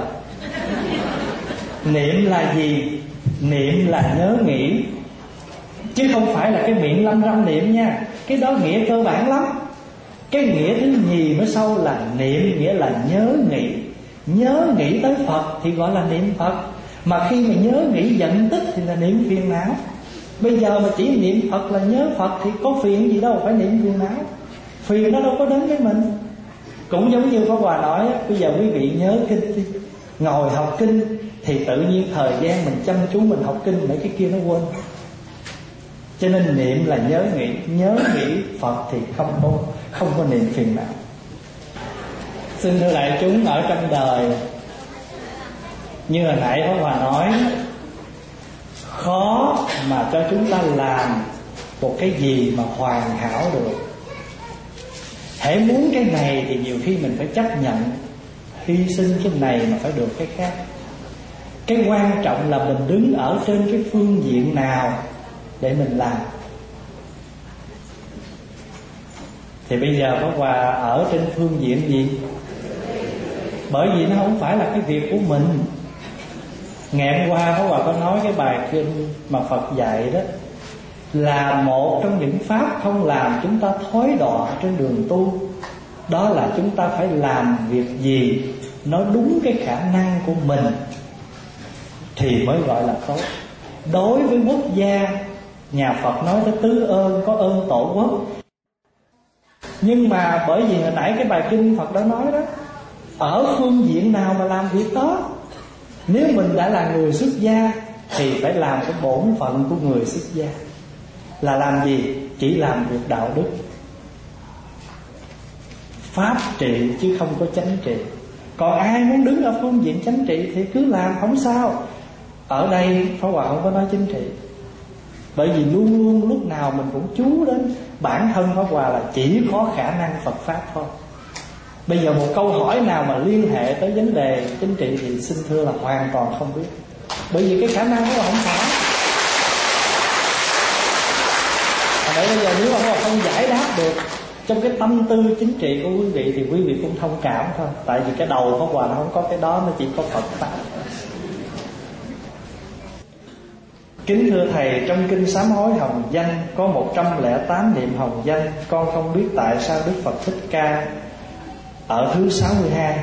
Niệm là gì? Niệm là nhớ nghĩ, chứ không phải là cái miệng lâm râm niệm nha. Cái đó nghĩa cơ bản lắm. Cái nghĩa thứ nhì mới sâu là niệm, nghĩa là nhớ nghĩ. Nhớ nghĩ tới Phật thì gọi là niệm Phật. Mà khi mà nhớ nghĩ giận tức thì là niệm phiền não. Bây giờ mà chỉ niệm Phật là nhớ Phật thì có phiền gì đâu phải niệm phiền não. Phiền nó đâu có đến với mình. Cũng giống như Pháp Hòa nói, bây giờ quý vị nhớ kinh đi, ngồi học kinh thì tự nhiên thời gian mình chăm chú mình học kinh, mấy cái kia nó quên. Cho nên niệm là nhớ nghĩ. Nhớ nghĩ Phật thì không có, không có niệm phiền não. Xin thưa đại chúng, ở trong đời như hồi nãy Pháp Hòa nói, khó mà cho chúng ta làm một cái gì mà hoàn hảo được. Hễ muốn cái này thì nhiều khi mình phải chấp nhận hy sinh cái này mà phải được cái khác. Cái quan trọng là mình đứng ở trên cái phương diện nào để mình làm. Thì bây giờ Pháp Hòa ở trên phương diện gì? Bởi vì nó không phải là cái việc của mình. Ngày hôm qua Pháp Hòa có nói cái bài kinh mà Phật dạy đó là một trong những pháp không làm chúng ta thối đọa trên đường tu. Đó là chúng ta phải làm việc gì nó đúng cái khả năng của mình thì mới gọi là tốt. Đối với quốc gia, nhà Phật nói tới tứ ơn, có ơn tổ quốc. Nhưng mà bởi vì hồi nãy cái bài kinh Phật đã nói đó, ở phương diện nào mà làm việc đó. Nếu mình đã là người xuất gia thì phải làm cái bổn phận của người xuất gia. Là làm gì? Chỉ làm việc đạo đức, pháp trị chứ không có chánh trị. Còn ai muốn đứng ở phương diện chánh trị thì cứ làm, không sao. Ở đây Pháp Hòa không có nói chính trị, bởi vì luôn luôn lúc nào mình cũng chú đến bản thân Pháp Hòa là chỉ có khả năng Phật Pháp thôi. Bây giờ một câu hỏi nào mà liên hệ tới vấn đề chính trị thì xin thưa là hoàn toàn không biết. Bởi vì cái khả năng đó là không phải. Vậy bây giờ nếu mà không giải đáp được trong cái tâm tư chính trị của quý vị thì quý vị cũng thông cảm thôi. Tại vì cái đầu Pháp Hòa nó không có cái đó, nó chỉ có Phật Pháp. Kính thưa Thầy, trong kinh sám hối hồng danh có một trăm lẻ tám niệm hồng danh. Con không biết tại sao Đức Phật Thích Ca ở thứ sáu mươi hai.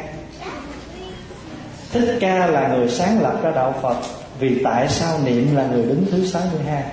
Thích Ca là người sáng lập ra đạo Phật, vì tại sao niệm là người đứng thứ sáu mươi hai?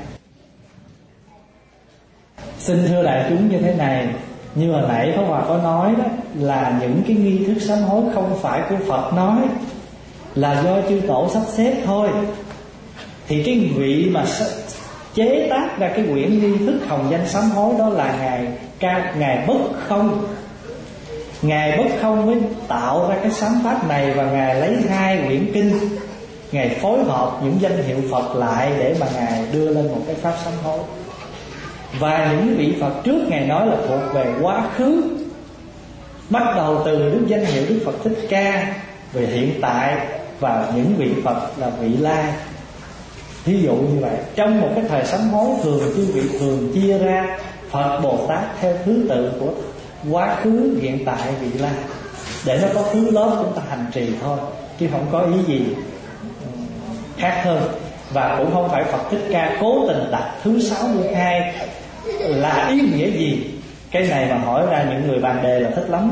Xin thưa đại chúng như thế này, như hồi nãy Pháp Hòa có nói đó, là những cái nghi thức sám hối không phải của Phật nói, là do chư tổ sắp xếp thôi. Thì cái vị mà chế tác ra cái quyển nghi thức hồng danh sám hối đó là ngài ca ngài Bất Không. Ngài Bất Không mới tạo ra cái sám pháp này, và ngài lấy hai quyển kinh, ngài phối hợp những danh hiệu Phật lại để mà ngài đưa lên một cái pháp sám hối. Và những vị Phật trước ngài nói là thuộc về quá khứ, bắt đầu từ đức danh hiệu Đức Phật Thích Ca, về hiện tại, và những vị Phật là vị lai. Ví dụ như vậy, trong một cái thời sám hối thường chư vị thường chia ra Phật Bồ Tát theo thứ tự của quá khứ, hiện tại, vị lai, để nó có thứ lớp chúng ta hành trì thôi, chứ không có ý gì khác hơn. Và cũng không phải Phật Thích Ca cố tình đặt thứ sáu mươi hai là ý nghĩa gì. Cái này mà hỏi ra những người bàn đề là thích lắm.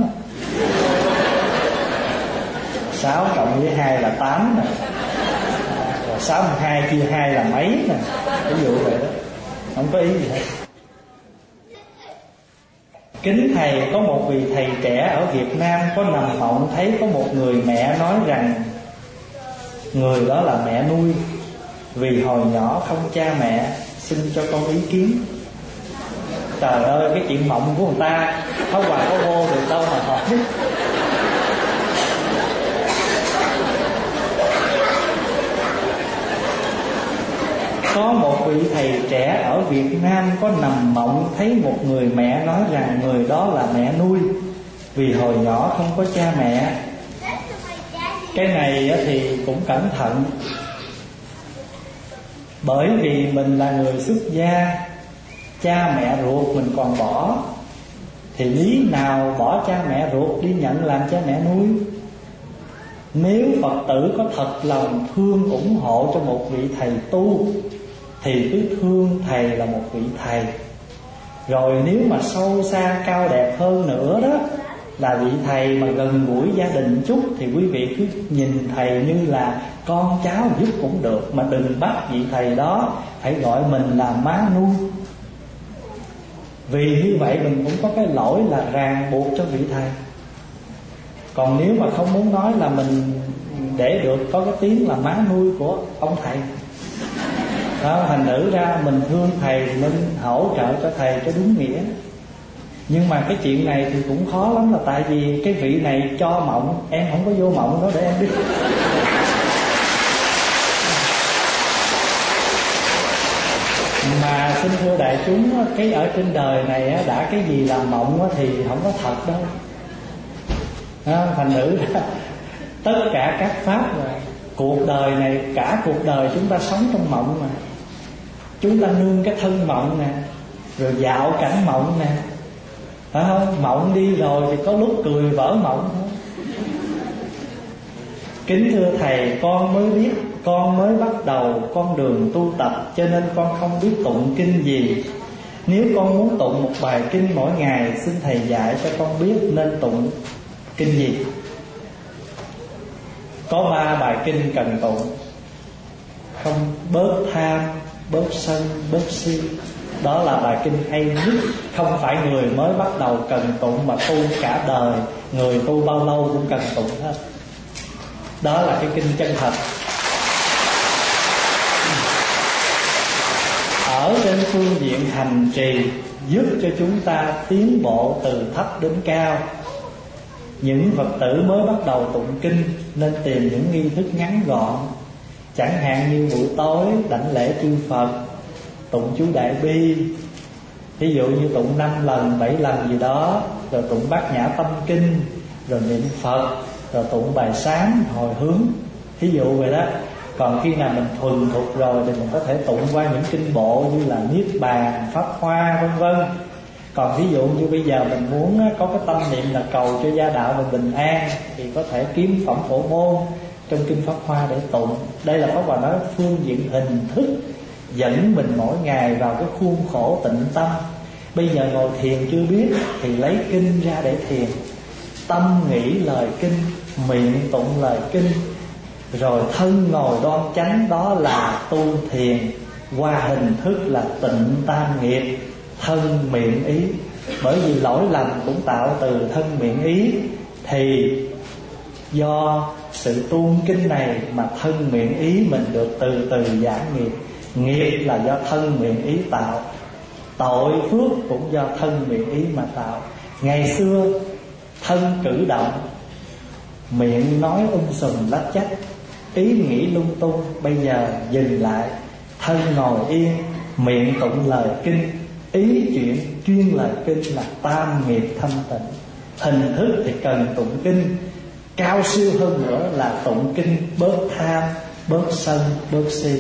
Sáu cộng với hai là tám nè, sáu mươi hai chia hai là mấy nè, ví dụ vậy đó, không có ý gì hết. Kính Thầy, có một vị thầy trẻ ở Việt Nam có nằm mộng thấy có một người mẹ nói rằng người đó là mẹ nuôi, vì hồi nhỏ không cha mẹ, xin cho con ý kiến. Trời ơi, cái chuyện mộng của người ta Pháp Hòa có vô được đâu mà hỏi. Có một vị thầy trẻ ở Việt Nam có nằm mộng thấy một người mẹ nói rằng người đó là mẹ nuôi, vì hồi nhỏ không có cha mẹ. Cái này thì cũng cẩn thận. Bởi vì mình là người xuất gia, cha mẹ ruột mình còn bỏ, thì lý nào bỏ cha mẹ ruột đi nhận làm cha mẹ nuôi. Nếu Phật tử có thật lòng thương ủng hộ cho một vị thầy tu, thì cứ thương thầy là một vị thầy. Rồi nếu mà sâu xa cao đẹp hơn nữa đó, là vị thầy mà gần gũi gia đình chút, thì quý vị cứ nhìn thầy như là con cháu giúp cũng được. Mà đừng bắt vị thầy đó phải gọi mình là má nuôi. Vì như vậy mình cũng có cái lỗi là ràng buộc cho vị thầy. Còn nếu mà không muốn nói là mình để được có cái tiếng là má nuôi của ông thầy đó, thành nữ ra mình thương thầy thì nên hỗ trợ cho thầy cho đúng nghĩa. Nhưng mà cái chuyện này thì cũng khó lắm, là tại vì cái vị này cho mộng, em không có vô mộng đó để em biết. Mà xin thưa đại chúng, cái ở trên đời này đã cái gì là mộng thì không có thật đâu. Đó, thành nữ ra tất cả các pháp là cuộc đời này, cả cuộc đời chúng ta sống trong mộng mà. Chúng ta nương cái thân mộng nè, rồi dạo cảnh mộng nè, phải không? Mộng đi rồi thì có lúc cười vỡ mộng thôi. Kính thưa thầy, con mới biết, con mới bắt đầu con đường tu tập, cho nên con không biết tụng kinh gì. Nếu con muốn tụng một bài kinh mỗi ngày, xin thầy dạy cho con biết nên tụng kinh gì. Có ba bài kinh cần tụng: không bớt tham, bớt sân, bớt si. Đó là bài kinh hay nhất. Không phải người mới bắt đầu cần tụng, mà tu cả đời, người tu bao lâu cũng cần tụng hết. Đó là cái kinh chân thật. Ở trên phương diện hành trì, giúp cho chúng ta tiến bộ từ thấp đến cao. Những Phật tử mới bắt đầu tụng kinh nên tìm những nghi thức ngắn gọn, chẳng hạn như buổi tối đảnh lễ chư Phật, tụng chú Đại Bi, ví dụ như tụng năm lần, bảy lần gì đó, rồi tụng Bát Nhã Tâm Kinh, rồi niệm Phật, rồi tụng bài sám hồi hướng, ví dụ vậy đó. Còn khi nào mình thuần thục rồi thì mình có thể tụng qua những kinh bộ như là Niết Bàn, Pháp Hoa vân vân. Còn ví dụ như bây giờ mình muốn có cái tâm niệm là cầu cho gia đạo mình bình an, thì có thể kiếm phẩm Phổ Môn trong kinh Pháp Hoa để tụng. Đây là Pháp Hòa nói phương diện hình thức dẫn mình mỗi ngày vào cái khuôn khổ tịnh tâm. Bây giờ ngồi thiền chưa biết thì lấy kinh ra để thiền, tâm nghĩ lời kinh, miệng tụng lời kinh, rồi thân ngồi đoan chánh, đó là tu thiền. Qua hình thức là tịnh tam nghiệp, thân miệng ý. Bởi vì lỗi lầm cũng tạo từ thân miệng ý, thì do sự tuôn kinh này mà thân miệng ý mình được từ từ giảm nghiệp. Nghiệp là do thân miệng ý tạo, tội phước cũng do thân miệng ý mà tạo. Ngày xưa thân cử động, miệng nói um sùm lách chách, ý nghĩ lung tung. Bây giờ dừng lại, thân ngồi yên, miệng tụng lời kinh, ý chuyện chuyên lời kinh là tam nghiệp thanh tịnh. Hình thức thì cần tụng kinh, cao siêu hơn nữa là tụng kinh bớt tham, bớt sân, bớt si.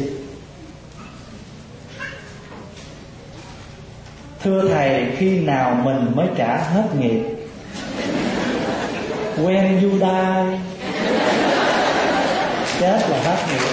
Thưa thầy, khi nào mình mới trả hết nghiệp? When you die, chết là hết nghiệp.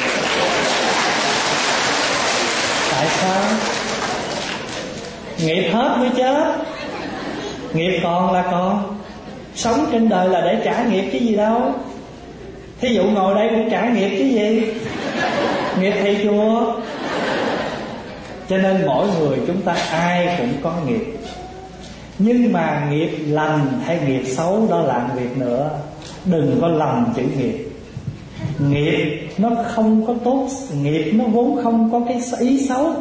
Tại sao? Nghiệp hết mới chết. Nghiệp còn là còn. Sống trên đời là để trả nghiệp chứ gì đâu. Thí dụ ngồi đây cũng trả nghiệp chứ gì. Nghiệp thầy chùa. Cho nên mỗi người chúng ta ai cũng có nghiệp. Nhưng mà nghiệp lành hay nghiệp xấu đó là việc nữa. Đừng có lầm chữ nghiệp. Nghiệp nó không có tốt, nghiệp nó vốn không có cái ý xấu.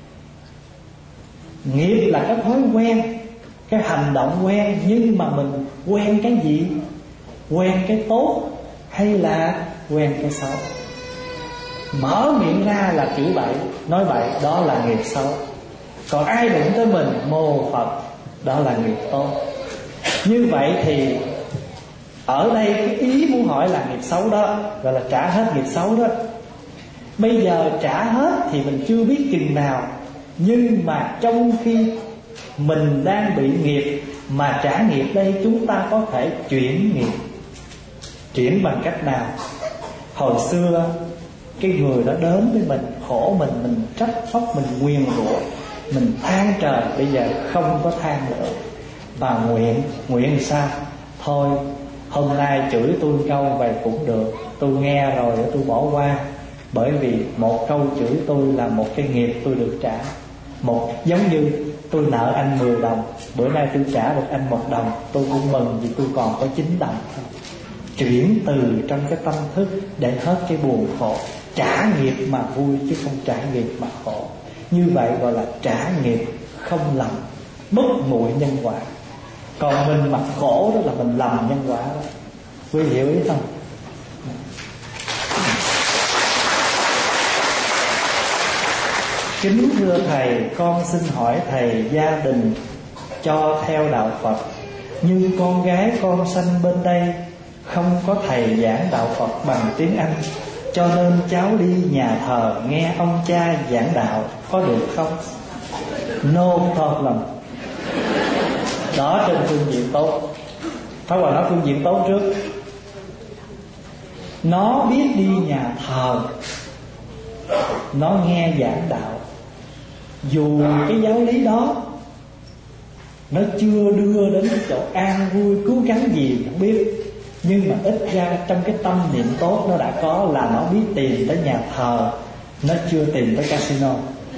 Nghiệp là cái thói quen, cái hành động quen. Nhưng mà mình quen cái gì? Quen cái tốt hay là quen cái xấu? Mở miệng ra là chửi bậy, nói bậy, đó là nghiệp xấu. Còn ai đụng tới mình mô Phật, đó là nghiệp tốt. Như vậy thì ở đây cái ý muốn hỏi là nghiệp xấu đó, gọi là trả hết nghiệp xấu đó. Bây giờ trả hết thì mình chưa biết chừng nào, nhưng mà trong khi mình đang bị nghiệp mà trả nghiệp đây, chúng ta có thể chuyển nghiệp. Chuyển bằng cách nào? Hồi xưa cái người đó đến với mình, khổ mình, mình trách móc, mình nguyền rủa, mình than trời. Bây giờ không có than nữa, mà nguyện. Nguyện sao? Thôi hôm nay chửi tôi câu vậy cũng được, tôi nghe rồi tôi bỏ qua. Bởi vì một câu chửi tôi là một cái nghiệp tôi được trả. Một giống như tôi nợ anh mười đồng, bữa nay tôi trả được anh một đồng, tôi cũng mừng vì tôi còn có chín đồng. Chuyển từ trong cái tâm thức để hết cái buồn khổ. Trả nghiệp mà vui chứ không trả nghiệp mà khổ. Như vậy gọi là trả nghiệp không lầm, mất muội nhân quả. Còn mình mà khổ đó là mình lầm nhân quả đó. Quý vị hiểu ý không? Kính thưa Thầy, con xin hỏi Thầy gia đình cho theo đạo Phật, nhưng con gái con sanh bên đây không có thầy giảng đạo Phật bằng tiếng Anh, cho nên cháu đi nhà thờ nghe ông cha giảng đạo, có được không? No problem. Đó, trên phương diện tốt. Pháp Hòa nói phương diện tốt trước. Nó biết đi nhà thờ, nó nghe giảng đạo, dù cái giáo lý đó nó chưa đưa đến cái chỗ an vui cứu cánh gì không biết, nhưng mà ít ra trong cái tâm niệm tốt nó đã có, là nó biết tìm tới nhà thờ, nó chưa tìm tới casino.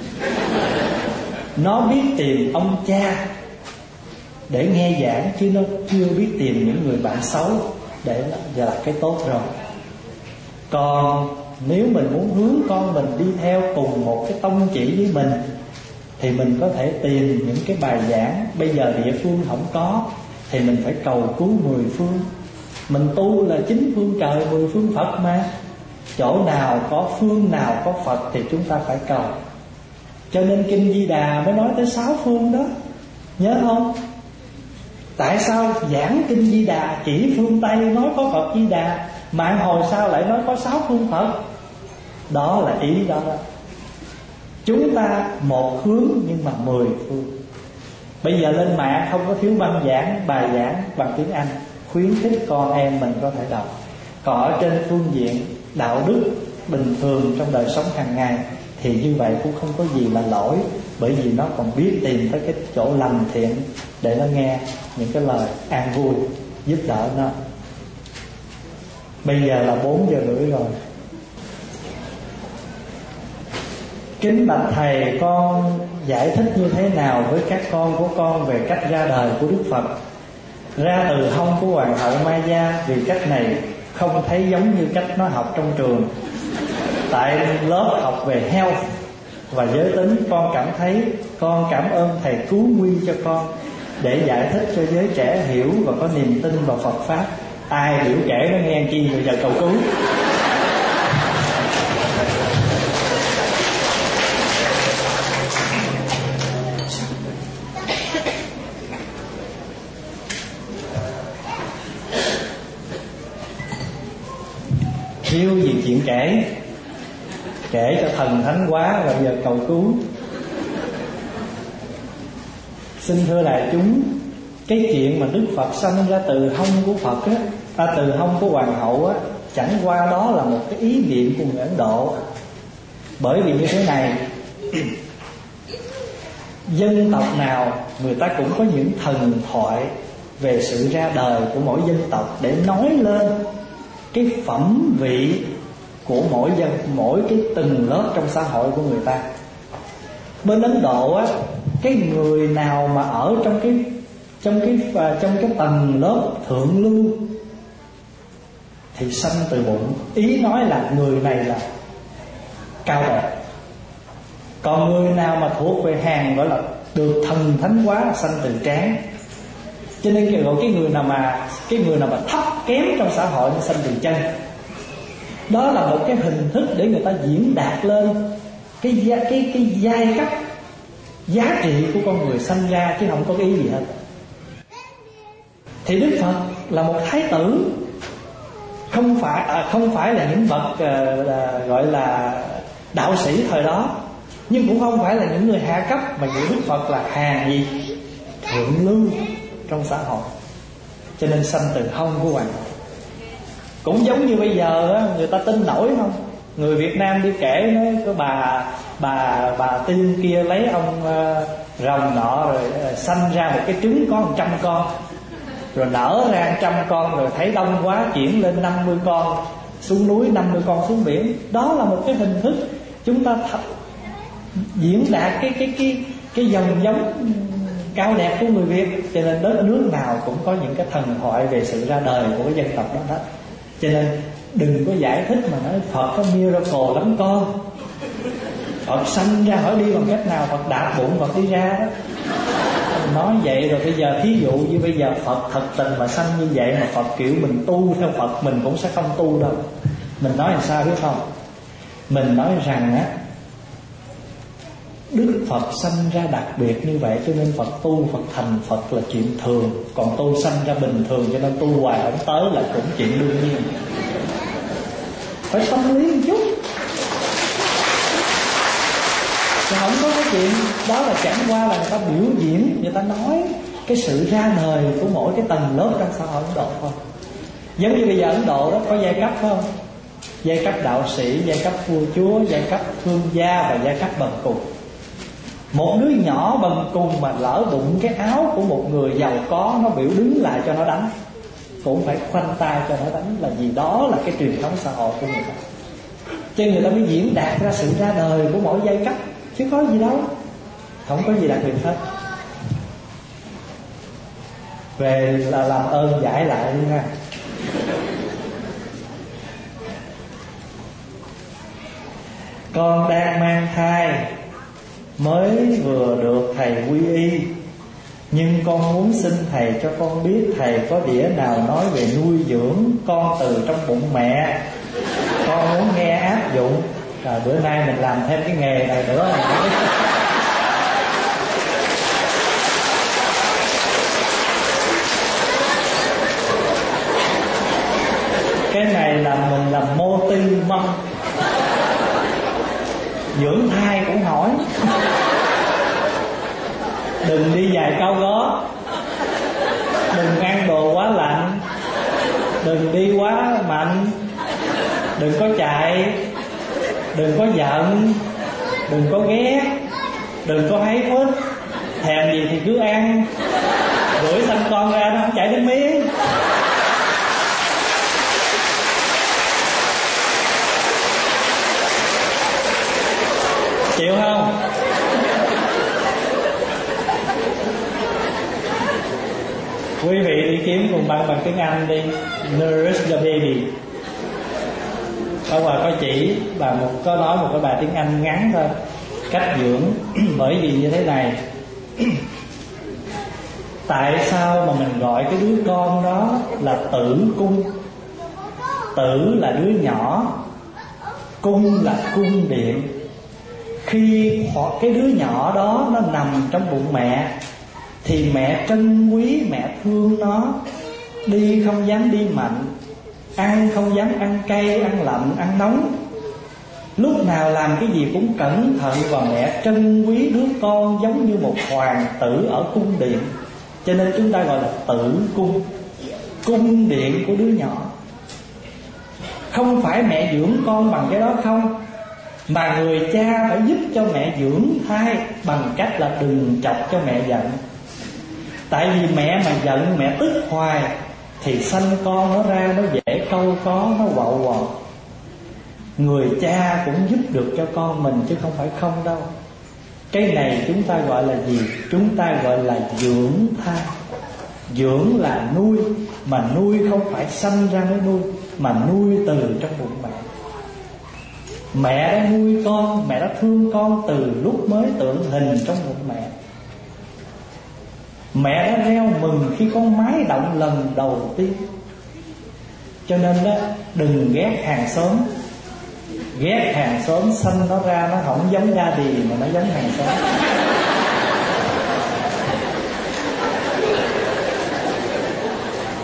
Nó biết tìm ông cha để nghe giảng, chứ nó chưa biết tìm những người bạn xấu để là, là cái tốt rồi. Còn nếu mình muốn hướng con mình đi theo cùng một cái tông chỉ với mình, thì mình có thể tìm những cái bài giảng. Bây giờ địa phương không có thì mình phải cầu cứu mười phương. Mình tu là chín phương trời, mười phương Phật mà. Chỗ nào có phương nào có Phật thì chúng ta phải cầu. Cho nên Kinh Di Đà mới nói tới sáu phương đó, nhớ không? Tại sao giảng Kinh Di Đà chỉ phương Tây nói có Phật Di Đà, mà hồi sau lại nói có sáu phương Phật? Đó là ý đó đó. Chúng ta một hướng nhưng mà mười phương. Bây giờ lên mạng không có thiếu băng giảng, bài giảng bằng tiếng Anh, khuyến khích con em mình có thể đọc. Còn ở trên phương diện đạo đức bình thường trong đời sống hàng ngày thì như vậy cũng không có gì là lỗi, bởi vì nó còn biết tìm tới cái chỗ lành thiện để nó nghe những cái lời an vui, giúp đỡ nó. Bây giờ là bốn giờ rưỡi rồi. Kính bạch Thầy, con giải thích như thế nào với các con của con về cách ra đời của Đức Phật? Ra từ hông của Hoàng hậu Maya, vì cách này không thấy giống như cách nó học trong trường. Tại lớp học về health và giới tính, con cảm thấy con cảm ơn Thầy cứu nguy cho con để giải thích cho giới trẻ hiểu và có niềm tin vào Phật Pháp. Ai biểu kể nó nghe chi bây giờ cầu cứu. Thiếu gì chuyện kể, kể cho thần thánh quá và giờ cầu cứu. Xin thưa đại chúng, cái chuyện mà Đức Phật sanh ra từ hông của Phật á, à, từ hông của Hoàng hậu á, chẳng qua đó là một cái ý niệm của người Ấn Độ. Bởi vì như thế này, dân tộc nào người ta cũng có những thần thoại về sự ra đời của mỗi dân tộc để nói lên cái phẩm vị của mỗi dân, mỗi cái từng lớp trong xã hội của người ta. Bên Ấn Độ á, cái người nào mà ở trong cái trong cái trong cái tầng lớp thượng lưu thì sanh từ bụng. Ý nói là người này là cao đẹp. Còn người nào mà thuộc về hàng gọi là được thần thánh quá, sanh từ trán. Cho nên cái gọi cái người nào mà cái người nào mà thấp kém trong xã hội nó sanh từ chân. Đó là một cái hình thức để người ta diễn đạt lên cái gia, cái cái giai cấp, giá trị của con người sanh ra, chứ không có cái ý gì hết. Thì Đức Phật là một thái tử, không phải à, không phải là những bậc à, là, gọi là đạo sĩ thời đó, nhưng cũng không phải là những người hạ cấp, mà những Đức Phật là hàng gì? Thượng lưu trong xã hội. Cho nên sanh từ hông của hoàng hậu. Cũng giống như bây giờ á, người ta tin nổi không? Người Việt Nam đi kể nói có bà bà bà tiên kia lấy ông uh, rồng nọ rồi uh, sanh ra một cái trứng có một trăm con, rồi nở ra trăm con, rồi thấy đông quá chuyển lên năm mươi con xuống núi, năm mươi con xuống biển. Đó là một cái hình thức chúng ta th- diễn đạt cái cái cái cái dòng giống cao đẹp của người Việt. Cho nên đất nước nào cũng có những cái thần thoại về sự ra đời của cái dân tộc đó hết. Cho nên đừng có giải thích mà nói Phật có miracle lắm con. Phật sanh ra hỏi đi bằng cách nào, Phật đạp bụng Phật đi ra đó. Nói vậy rồi bây giờ thí dụ như bây giờ Phật thật tình mà sanh như vậy, mà Phật kiểu mình tu theo Phật, mình cũng sẽ không tu đâu. Mình nói làm sao biết không? Mình nói rằng á, Đức Phật sanh ra đặc biệt như vậy cho nên Phật tu, Phật thành Phật là chuyện thường. Còn tôi sanh ra bình thường cho nên tu hoài không tới là cũng chuyện đương nhiên. Phải tâm lý một chút. Chứ không có cái chuyện đó là chẳng qua là người ta biểu diễn, người ta nói cái sự ra đời của mỗi cái tầng lớp trong xã hội Ấn Độ thôi. Giống như bây giờ Ấn Độ đó có giai cấp phải không? Giai cấp đạo sĩ, giai cấp vua chúa, giai cấp thương gia và giai cấp bần cùng. Một đứa nhỏ bần cùng mà lỡ đụng cái áo của một người giàu có, nó biểu đứng lại cho nó đánh, cũng phải khoanh tay cho nó đánh, là vì đó là cái truyền thống xã hội của người ta. Cho nên người ta mới diễn đạt ra sự ra đời của mỗi giai cấp, chứ có gì đâu, không có gì đặc biệt hết. Về là làm ơn giải lại đi ha. Con đang mang thai, mới vừa được thầy quy y, nhưng con muốn xin thầy cho con biết thầy có đĩa nào nói về nuôi dưỡng con từ trong bụng mẹ. Con muốn nghe áp dụng. Rồi bữa nay mình làm thêm cái nghề này nữa này. Cái này là mình làm mô ti mâm. Dưỡng thai cũng hỏi. Đừng đi giày cao gót, đừng ăn đồ quá lạnh, đừng đi quá mạnh, đừng có chạy, đừng có giận, đừng có ghét, đừng có thấy thích. Thèm gì thì cứ ăn, rưỡi sanh con ra nó không chảy đến miếng. Chịu không? Quý vị đi kiếm cùng bạn bằng tiếng Anh đi, nourish the baby. Có bà có chỉ bà một có nói một cái bài tiếng Anh ngắn thôi, cách dưỡng. Bởi vì như thế này, tại sao mà mình gọi cái đứa con đó là tử cung? Tử là đứa nhỏ, cung là cung điện. Khi cái đứa nhỏ đó nó nằm trong bụng mẹ thì mẹ trân quý, mẹ thương nó. Đi không dám đi mạnh, ăn không dám ăn cay, ăn lạnh, ăn nóng. Lúc nào làm cái gì cũng cẩn thận, và mẹ trân quý đứa con giống như một hoàng tử ở cung điện. Cho nên chúng ta gọi là tử cung, cung điện của đứa nhỏ. Không phải mẹ dưỡng con bằng cái đó không, mà người cha phải giúp cho mẹ dưỡng thai bằng cách là đừng chọc cho mẹ giận. Tại vì mẹ mà giận, mẹ tức hoài thì sanh con nó ra nó dễ câu có, nó quạo quọ. Người cha cũng giúp được cho con mình chứ không phải không đâu. Cái này chúng ta gọi là gì? Chúng ta gọi là dưỡng thai. Dưỡng là nuôi, mà nuôi không phải sanh ra mới nuôi, mà nuôi từ trong bụng mẹ. Mẹ đã nuôi con, mẹ đã thương con từ lúc mới tượng hình trong bụng mẹ. Mẹ đã reo mừng khi con mái động lần đầu tiên. Cho nên đó, đừng ghét hàng xóm. Ghét hàng xóm sanh nó ra nó không giống daddy mà nó giống hàng xóm.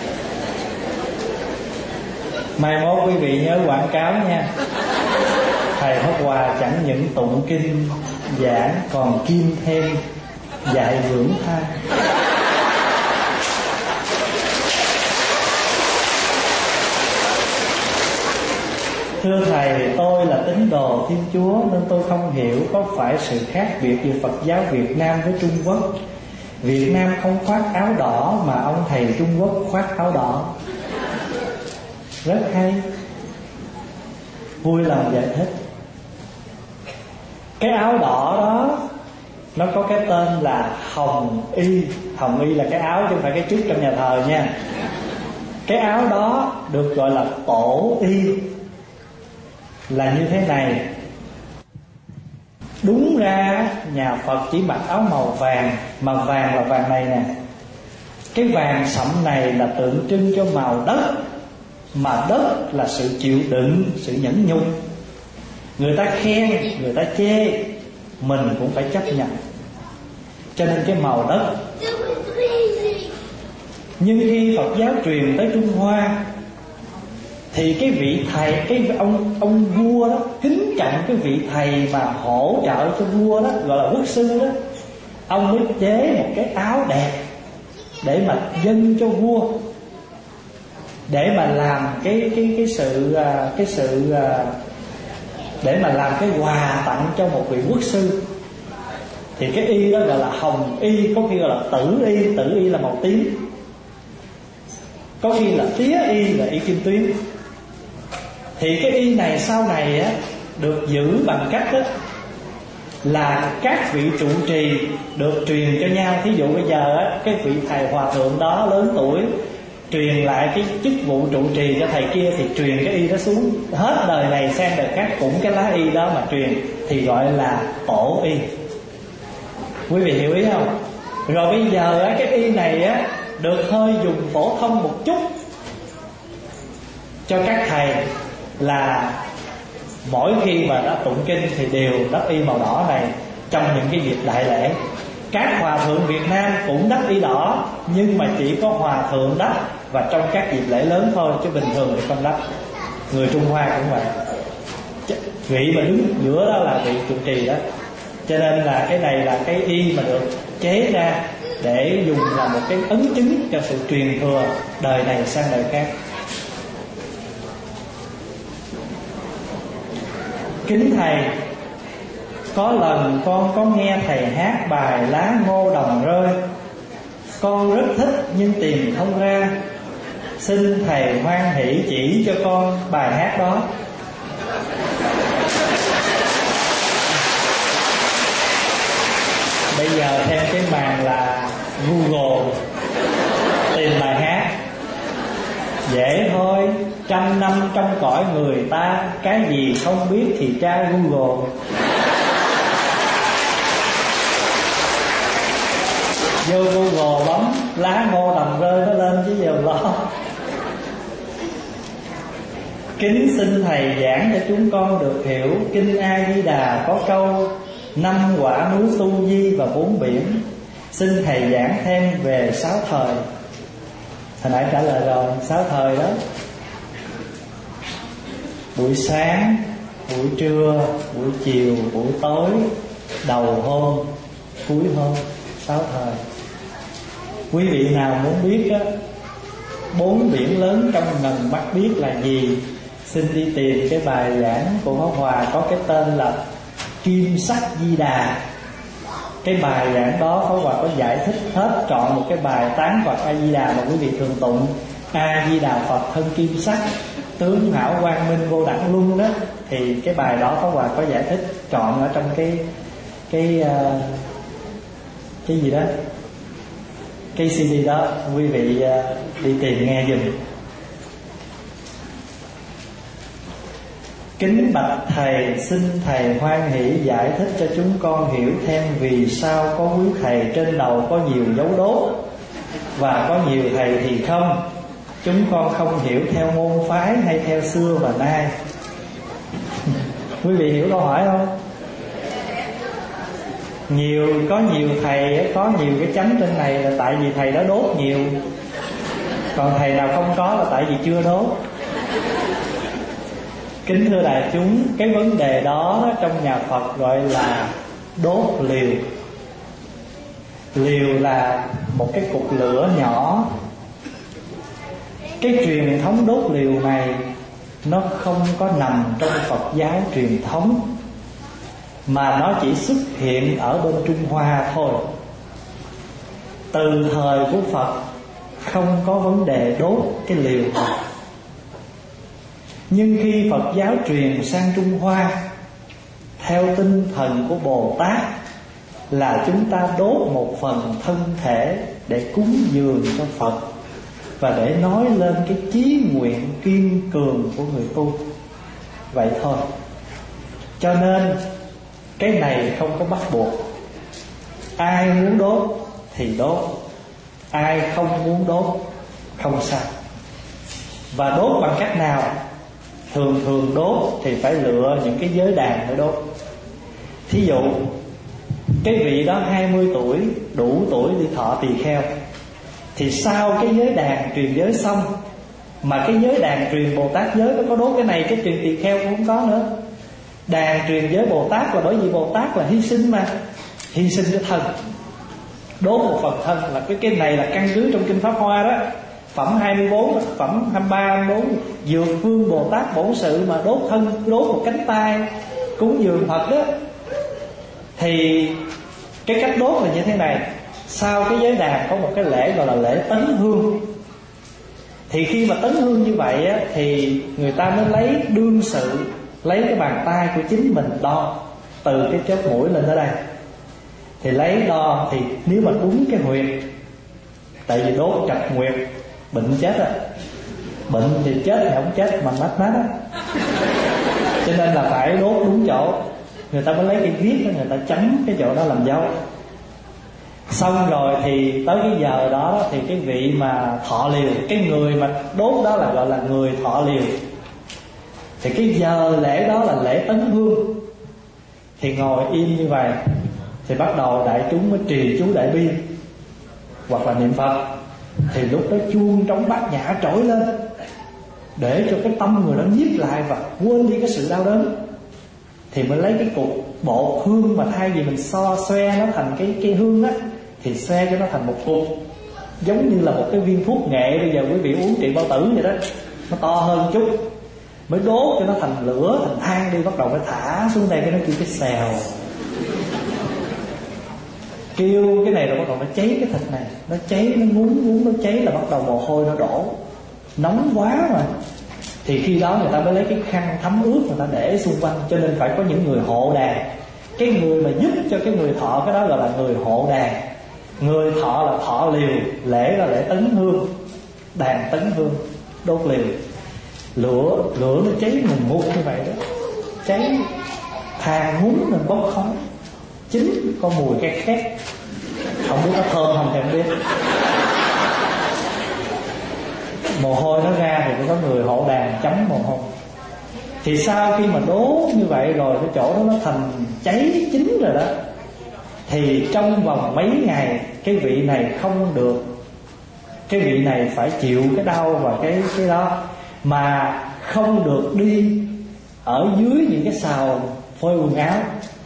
Mai mốt quý vị nhớ quảng cáo nha. Thầy Pháp Hòa chẳng những tụng kinh giảng còn kiêm thêm dạy dưỡng thai. Thưa Thầy, tôi là tín đồ Thiên Chúa nên tôi không hiểu có phải sự khác biệt giữa Phật giáo Việt Nam với Trung Quốc. Việt Nam không khoác áo đỏ mà ông thầy Trung Quốc khoác áo đỏ. Rất hay. Vui lòng giải thích. Cái áo đỏ đó nó có cái tên là hồng y. Hồng y là cái áo chứ không phải cái chức trong nhà thờ nha. Cái áo đó được gọi là tổ y. Là như thế này. Đúng ra nhà Phật chỉ mặc áo màu vàng, mà vàng là vàng này nè. Cái vàng sậm này là tượng trưng cho màu đất, mà đất là sự chịu đựng, sự nhẫn nhục. Người ta khen, người ta chê, mình cũng phải chấp nhận. Cho nên cái màu đất. Nhưng khi Phật giáo truyền tới Trung Hoa thì cái vị thầy, cái ông ông vua đó kính trọng cái vị thầy mà hỗ trợ cho vua đó, gọi là quốc sư đó. Ông mới chế một cái áo đẹp để mà dâng cho vua, để mà làm cái cái cái sự cái sự để mà làm cái quà tặng cho một vị quốc sư. Thì cái y đó gọi là hồng y, có khi gọi là tử y. Tử y là màu tím, có khi là tía y, là y kim tuyến. Thì cái y này sau này á được giữ bằng cách á là các vị trụ trì được truyền cho nhau. Thí dụ bây giờ á, cái vị thầy hòa thượng đó lớn tuổi truyền lại cái chức vụ trụ trì cho thầy kia, thì truyền cái y đó xuống, hết đời này sang đời khác cũng cái lá y đó mà truyền, thì gọi là tổ y. Quý vị hiểu ý không? Rồi bây giờ á, cái y này á được hơi dùng phổ thông một chút cho các thầy, là mỗi khi mà đã tụng kinh thì đều đắp y màu đỏ này trong những cái dịp đại lễ. Các hòa thượng Việt Nam cũng đắp y đỏ, nhưng mà chỉ có hòa thượng đắp và trong các dịp lễ lớn thôi, chứ bình thường thì không đắp. Người Trung Hoa cũng vậy. Vị mà đứng giữa đó là vị trụ trì đó. Cho nên là cái này là cái y mà được chế ra để dùng là một cái ấn chứng cho sự truyền thừa đời này sang đời khác. Kính Thầy, có lần con có nghe Thầy hát bài Lá Ngô Đồng Rơi. Con rất thích nhưng tìm không ra. Xin Thầy hoan hỷ chỉ cho con bài hát đó. Bây giờ thêm cái màn là Google tìm bài hát. Dễ thôi, trăm năm trong cõi người ta, cái gì không biết thì tra Google. Vô Google bấm Lá Ngô Đồng Rơi nó lên chứ giờ lo. Kính xin Thầy giảng cho chúng con được hiểu Kinh A Di Đà có câu năm quả núi Tu Di và bốn biển. Xin Thầy giảng thêm về sáu thời. Hồi nãy trả lời rồi, sáu thời đó: buổi sáng, buổi trưa, buổi chiều, buổi tối, đầu hôm, cuối hôm, sáu thời. Quý vị nào muốn biết á, bốn biển lớn trong ngần mắt biết là gì, xin đi tìm cái bài giảng của Pháp Hòa có cái tên là Kim Sắc Di Đà. Cái bài giảng đó Pháp Hòa có giải thích hết trọn một cái bài tán Phật A Di Đà mà quý vị thường tụng: A Di Đà Phật thân kim sắc, tướng hảo quang minh vô đẳng luân đó. Thì cái bài đó Pháp Hòa có giải thích trọn ở trong cái cái uh, cái gì đó, cái xê đê đó. Quý vị uh, đi tìm nghe dùm. Kính bạch Thầy, xin Thầy hoan hỷ giải thích cho chúng con hiểu thêm vì sao có quý Thầy trên đầu có nhiều dấu đốt và có nhiều Thầy thì không. Chúng con không hiểu theo môn phái hay theo xưa và nay. Quý vị hiểu câu hỏi không? Nhiều, có nhiều Thầy, có nhiều cái chấm trên này là tại vì Thầy đó đốt nhiều. Còn Thầy nào không có là tại vì chưa đốt. Kính thưa đại chúng, cái vấn đề đó trong nhà Phật gọi là đốt liều. Liều là một cái cục lửa nhỏ. Cái truyền thống đốt liều này nó không có nằm trong Phật giáo truyền thống, mà nó chỉ xuất hiện ở bên Trung Hoa thôi. Từ thời của Phật không có vấn đề đốt cái liều này. Nhưng khi Phật giáo truyền sang Trung Hoa, theo tinh thần của Bồ Tát là chúng ta đốt một phần thân thể để cúng dường cho Phật, và để nói lên cái chí nguyện kiên cường của người tu. Vậy thôi. Cho nên cái này không có bắt buộc. Ai muốn đốt thì đốt, ai không muốn đốt không sao. Và đốt bằng cách nào? Thường thường đốt thì phải lựa những cái giới đàn để đốt. Thí dụ cái vị đó hai mươi tuổi, đủ tuổi đi thọ tỳ kheo, thì sau cái giới đàn truyền giới xong, mà cái giới đàn truyền Bồ Tát giới nó có đốt cái này, cái truyền tỳ kheo cũng không có nữa. Đàn truyền giới Bồ Tát là bởi vì Bồ Tát là hy sinh mà, hy sinh cái thân, đốt một phần thân. Là cái cái này là căn cứ trong Kinh Pháp Hoa đó, phẩm hai mươi bốn, phẩm hai mươi ba, hai mươi bốn, Dược Vương Bồ Tát Bổn Sự mà đốt thân, đốt một cánh tay cúng dường Phật đó. Thì cái cách đốt là như thế này. Sau cái giới đàn có một cái lễ gọi là lễ tấn hương. Thì khi mà tấn hương như vậy á, thì người ta mới lấy đương sự, lấy cái bàn tay của chính mình đo từ cái chóp mũi lên tới đây. Thì lấy đo, thì nếu mà đúng cái huyệt, tại vì đốt chặt nguyệt bệnh chết á, bệnh thì chết thì không chết mà mát mát á, cho nên là phải đốt đúng chỗ. Người ta mới lấy cái viết đó, người ta chấm cái chỗ đó làm dấu. Xong rồi thì tới cái giờ đó thì cái vị mà thọ liều, cái người mà đốt đó là gọi là người thọ liều. Thì cái giờ lễ đó là lễ tấn hương. Thì ngồi im như vậy, thì bắt đầu đại chúng mới trì chú Đại Bi hoặc là niệm Phật. Thì lúc đó chuông trống bát nhã trỗi lên, để cho cái tâm người đó nhiếp lại và quên đi cái sự đau đớn. Thì mới lấy cái cục bột hương, mà thay vì mình so xoe nó thành cái, cái hương á, thì xoe cho nó thành một cục, giống như là một cái viên thuốc nghệ bây giờ quý vị uống trị bao tử vậy đó, nó to hơn chút. Mới đốt cho nó thành lửa, thành than đi, bắt đầu phải thả xuống đây, cái nó kêu cái xèo, kêu cái này rồi bắt đầu nó cháy cái thịt này, nó cháy, nó muốn muốn nó cháy là bắt đầu mồ hôi nó đổ, nóng quá mà. Thì khi đó người ta mới lấy cái khăn thấm ướt người ta để xung quanh. Cho nên phải có những người hộ đàn. Cái người mà giúp cho cái người thọ cái đó gọi là người hộ đàn. Người thọ là thọ liều, lễ là lễ tấn hương, đàn tấn hương, đốt liều. Lửa lửa nó cháy ngùn ngụt như vậy đó, cháy than ngúng nên bốc khói, chín có mùi khét khét, không biết nó thơm không thì không biết. Mồ hôi nó ra thì phải có người hộ đàn chấm mồ hôi. Thì sau khi mà đốt như vậy rồi, cái chỗ đó nó thành cháy chín rồi đó, thì trong vòng mấy ngày cái vị này không được, cái vị này phải chịu cái đau và cái cái đó, mà không được đi ở dưới những cái xào phơi quần áo.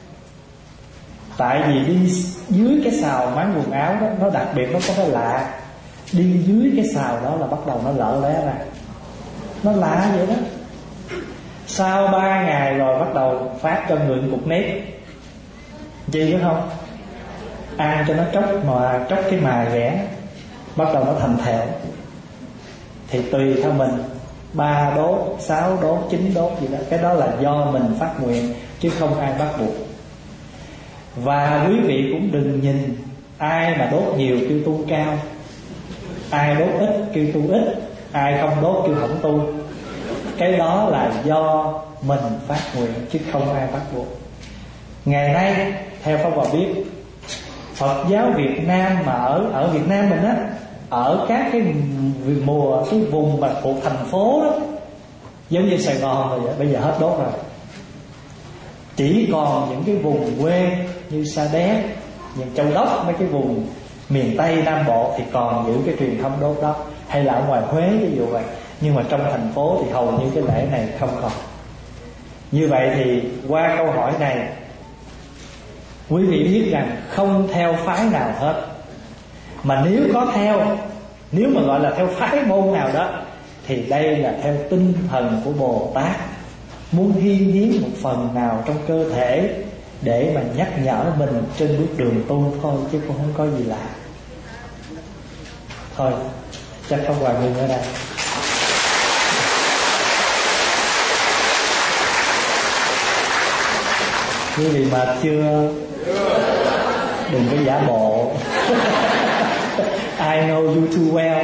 Tại vì đi dưới cái xào máng quần áo đó, nó đặc biệt nó có cái lạ. Đi dưới cái xào đó là bắt đầu nó lở lé ra, nó lạ vậy đó. Sau ba ngày rồi bắt đầu phát cho người cục nếp. Chi biết không? Ăn cho nó tróc, mà tróc cái mài ghẻ, bắt đầu nó thành thẹo. Thì tùy theo mình, ba đốt, sáu đốt, chín đốt gì đó. Cái đó là do mình phát nguyện, chứ không ai bắt buộc. Và quý vị cũng đừng nhìn ai mà đốt nhiều kêu tu cao, ai đốt ít kêu tu ít, ai không đốt kêu không tu. Cái đó là do mình phát nguyện, chứ không ai bắt buộc. Ngày nay theo Pháp Hòa biết, Phật giáo Việt Nam mà ở ở Việt Nam mình á, ở các cái mùa cái vùng mà thuộc thành phố đó, giống như Sài Gòn rồi vậy, bây giờ hết đốt rồi. Chỉ còn những cái vùng quê như Sa Đéc, những Châu Đốc, mấy cái vùng miền Tây Nam Bộ thì còn giữ cái truyền thống đốt đó, hay là ở ngoài Huế ví dụ vậy. Nhưng mà trong thành phố thì hầu như cái lễ này không còn. Như vậy thì qua câu hỏi này, quý vị biết rằng không theo phái nào hết. Mà nếu có theo, nếu mà gọi là theo phái môn nào đó, thì đây là theo tinh thần của Bồ Tát, muốn hiến hiến một phần nào trong cơ thể để mà nhắc nhở mình trên bước đường tu thôi, chứ cũng không có gì lạ. Thôi, chắc không hòa ngưng ở đây. Quý vị mệt chưa? Đừng có giả bộ. I know you too well.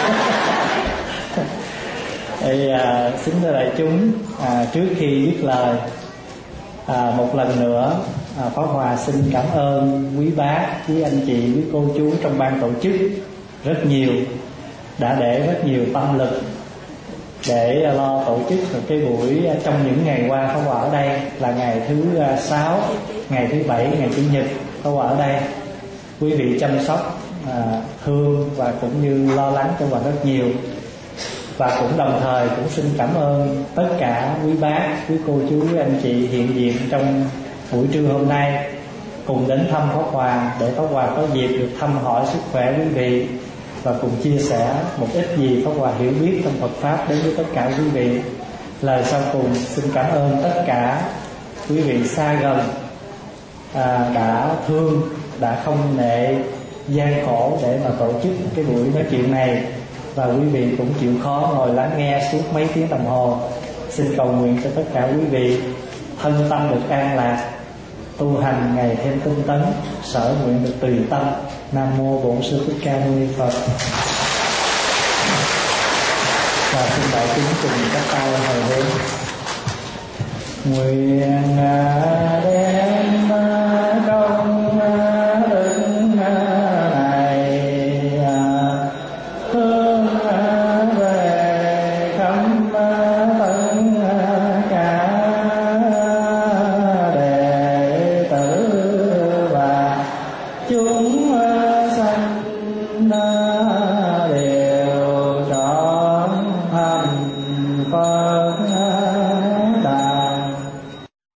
Thì à, xin thưa đại chúng, à, trước khi dứt lời, à, một lần nữa à, Pháp Hòa xin cảm ơn quý bác, quý anh chị, quý cô chú trong ban tổ chức rất nhiều, đã để rất nhiều tâm lực để lo tổ chức một cái buổi trong những ngày qua. Pháp Hòa ở đây là ngày thứ sáu, ngày thứ bảy, ngày chủ nhật Pháp Hòa ở đây. Quý vị chăm sóc, à, thương và cũng như lo lắng cho Hòa rất nhiều. Và cũng đồng thời cũng xin cảm ơn tất cả quý bác, quý cô chú, quý anh chị hiện diện trong buổi trưa hôm nay cùng đến thăm Pháp Hòa, để Pháp Hòa có dịp được thăm hỏi sức khỏe quý vị và cùng chia sẻ một ít gì Pháp Hòa hiểu biết trong Phật Pháp đến với tất cả quý vị. Lời sau cùng xin cảm ơn tất cả quý vị xa gần, à, đã thương, đã không nệ gian khổ để mà tổ chức cái buổi nói chuyện này. Và quý vị cũng chịu khó ngồi lắng nghe suốt mấy tiếng đồng hồ. Xin cầu nguyện cho tất cả quý vị thân tâm được an lạc, tu hành ngày thêm tinh tấn, sở nguyện được tùy tâm. Nam mô Bổn Sư Thích Ca Mâu Ni Phật. Và xin đại chúng cùng các tay hồi hướng. Nguyện đem công đức này hướng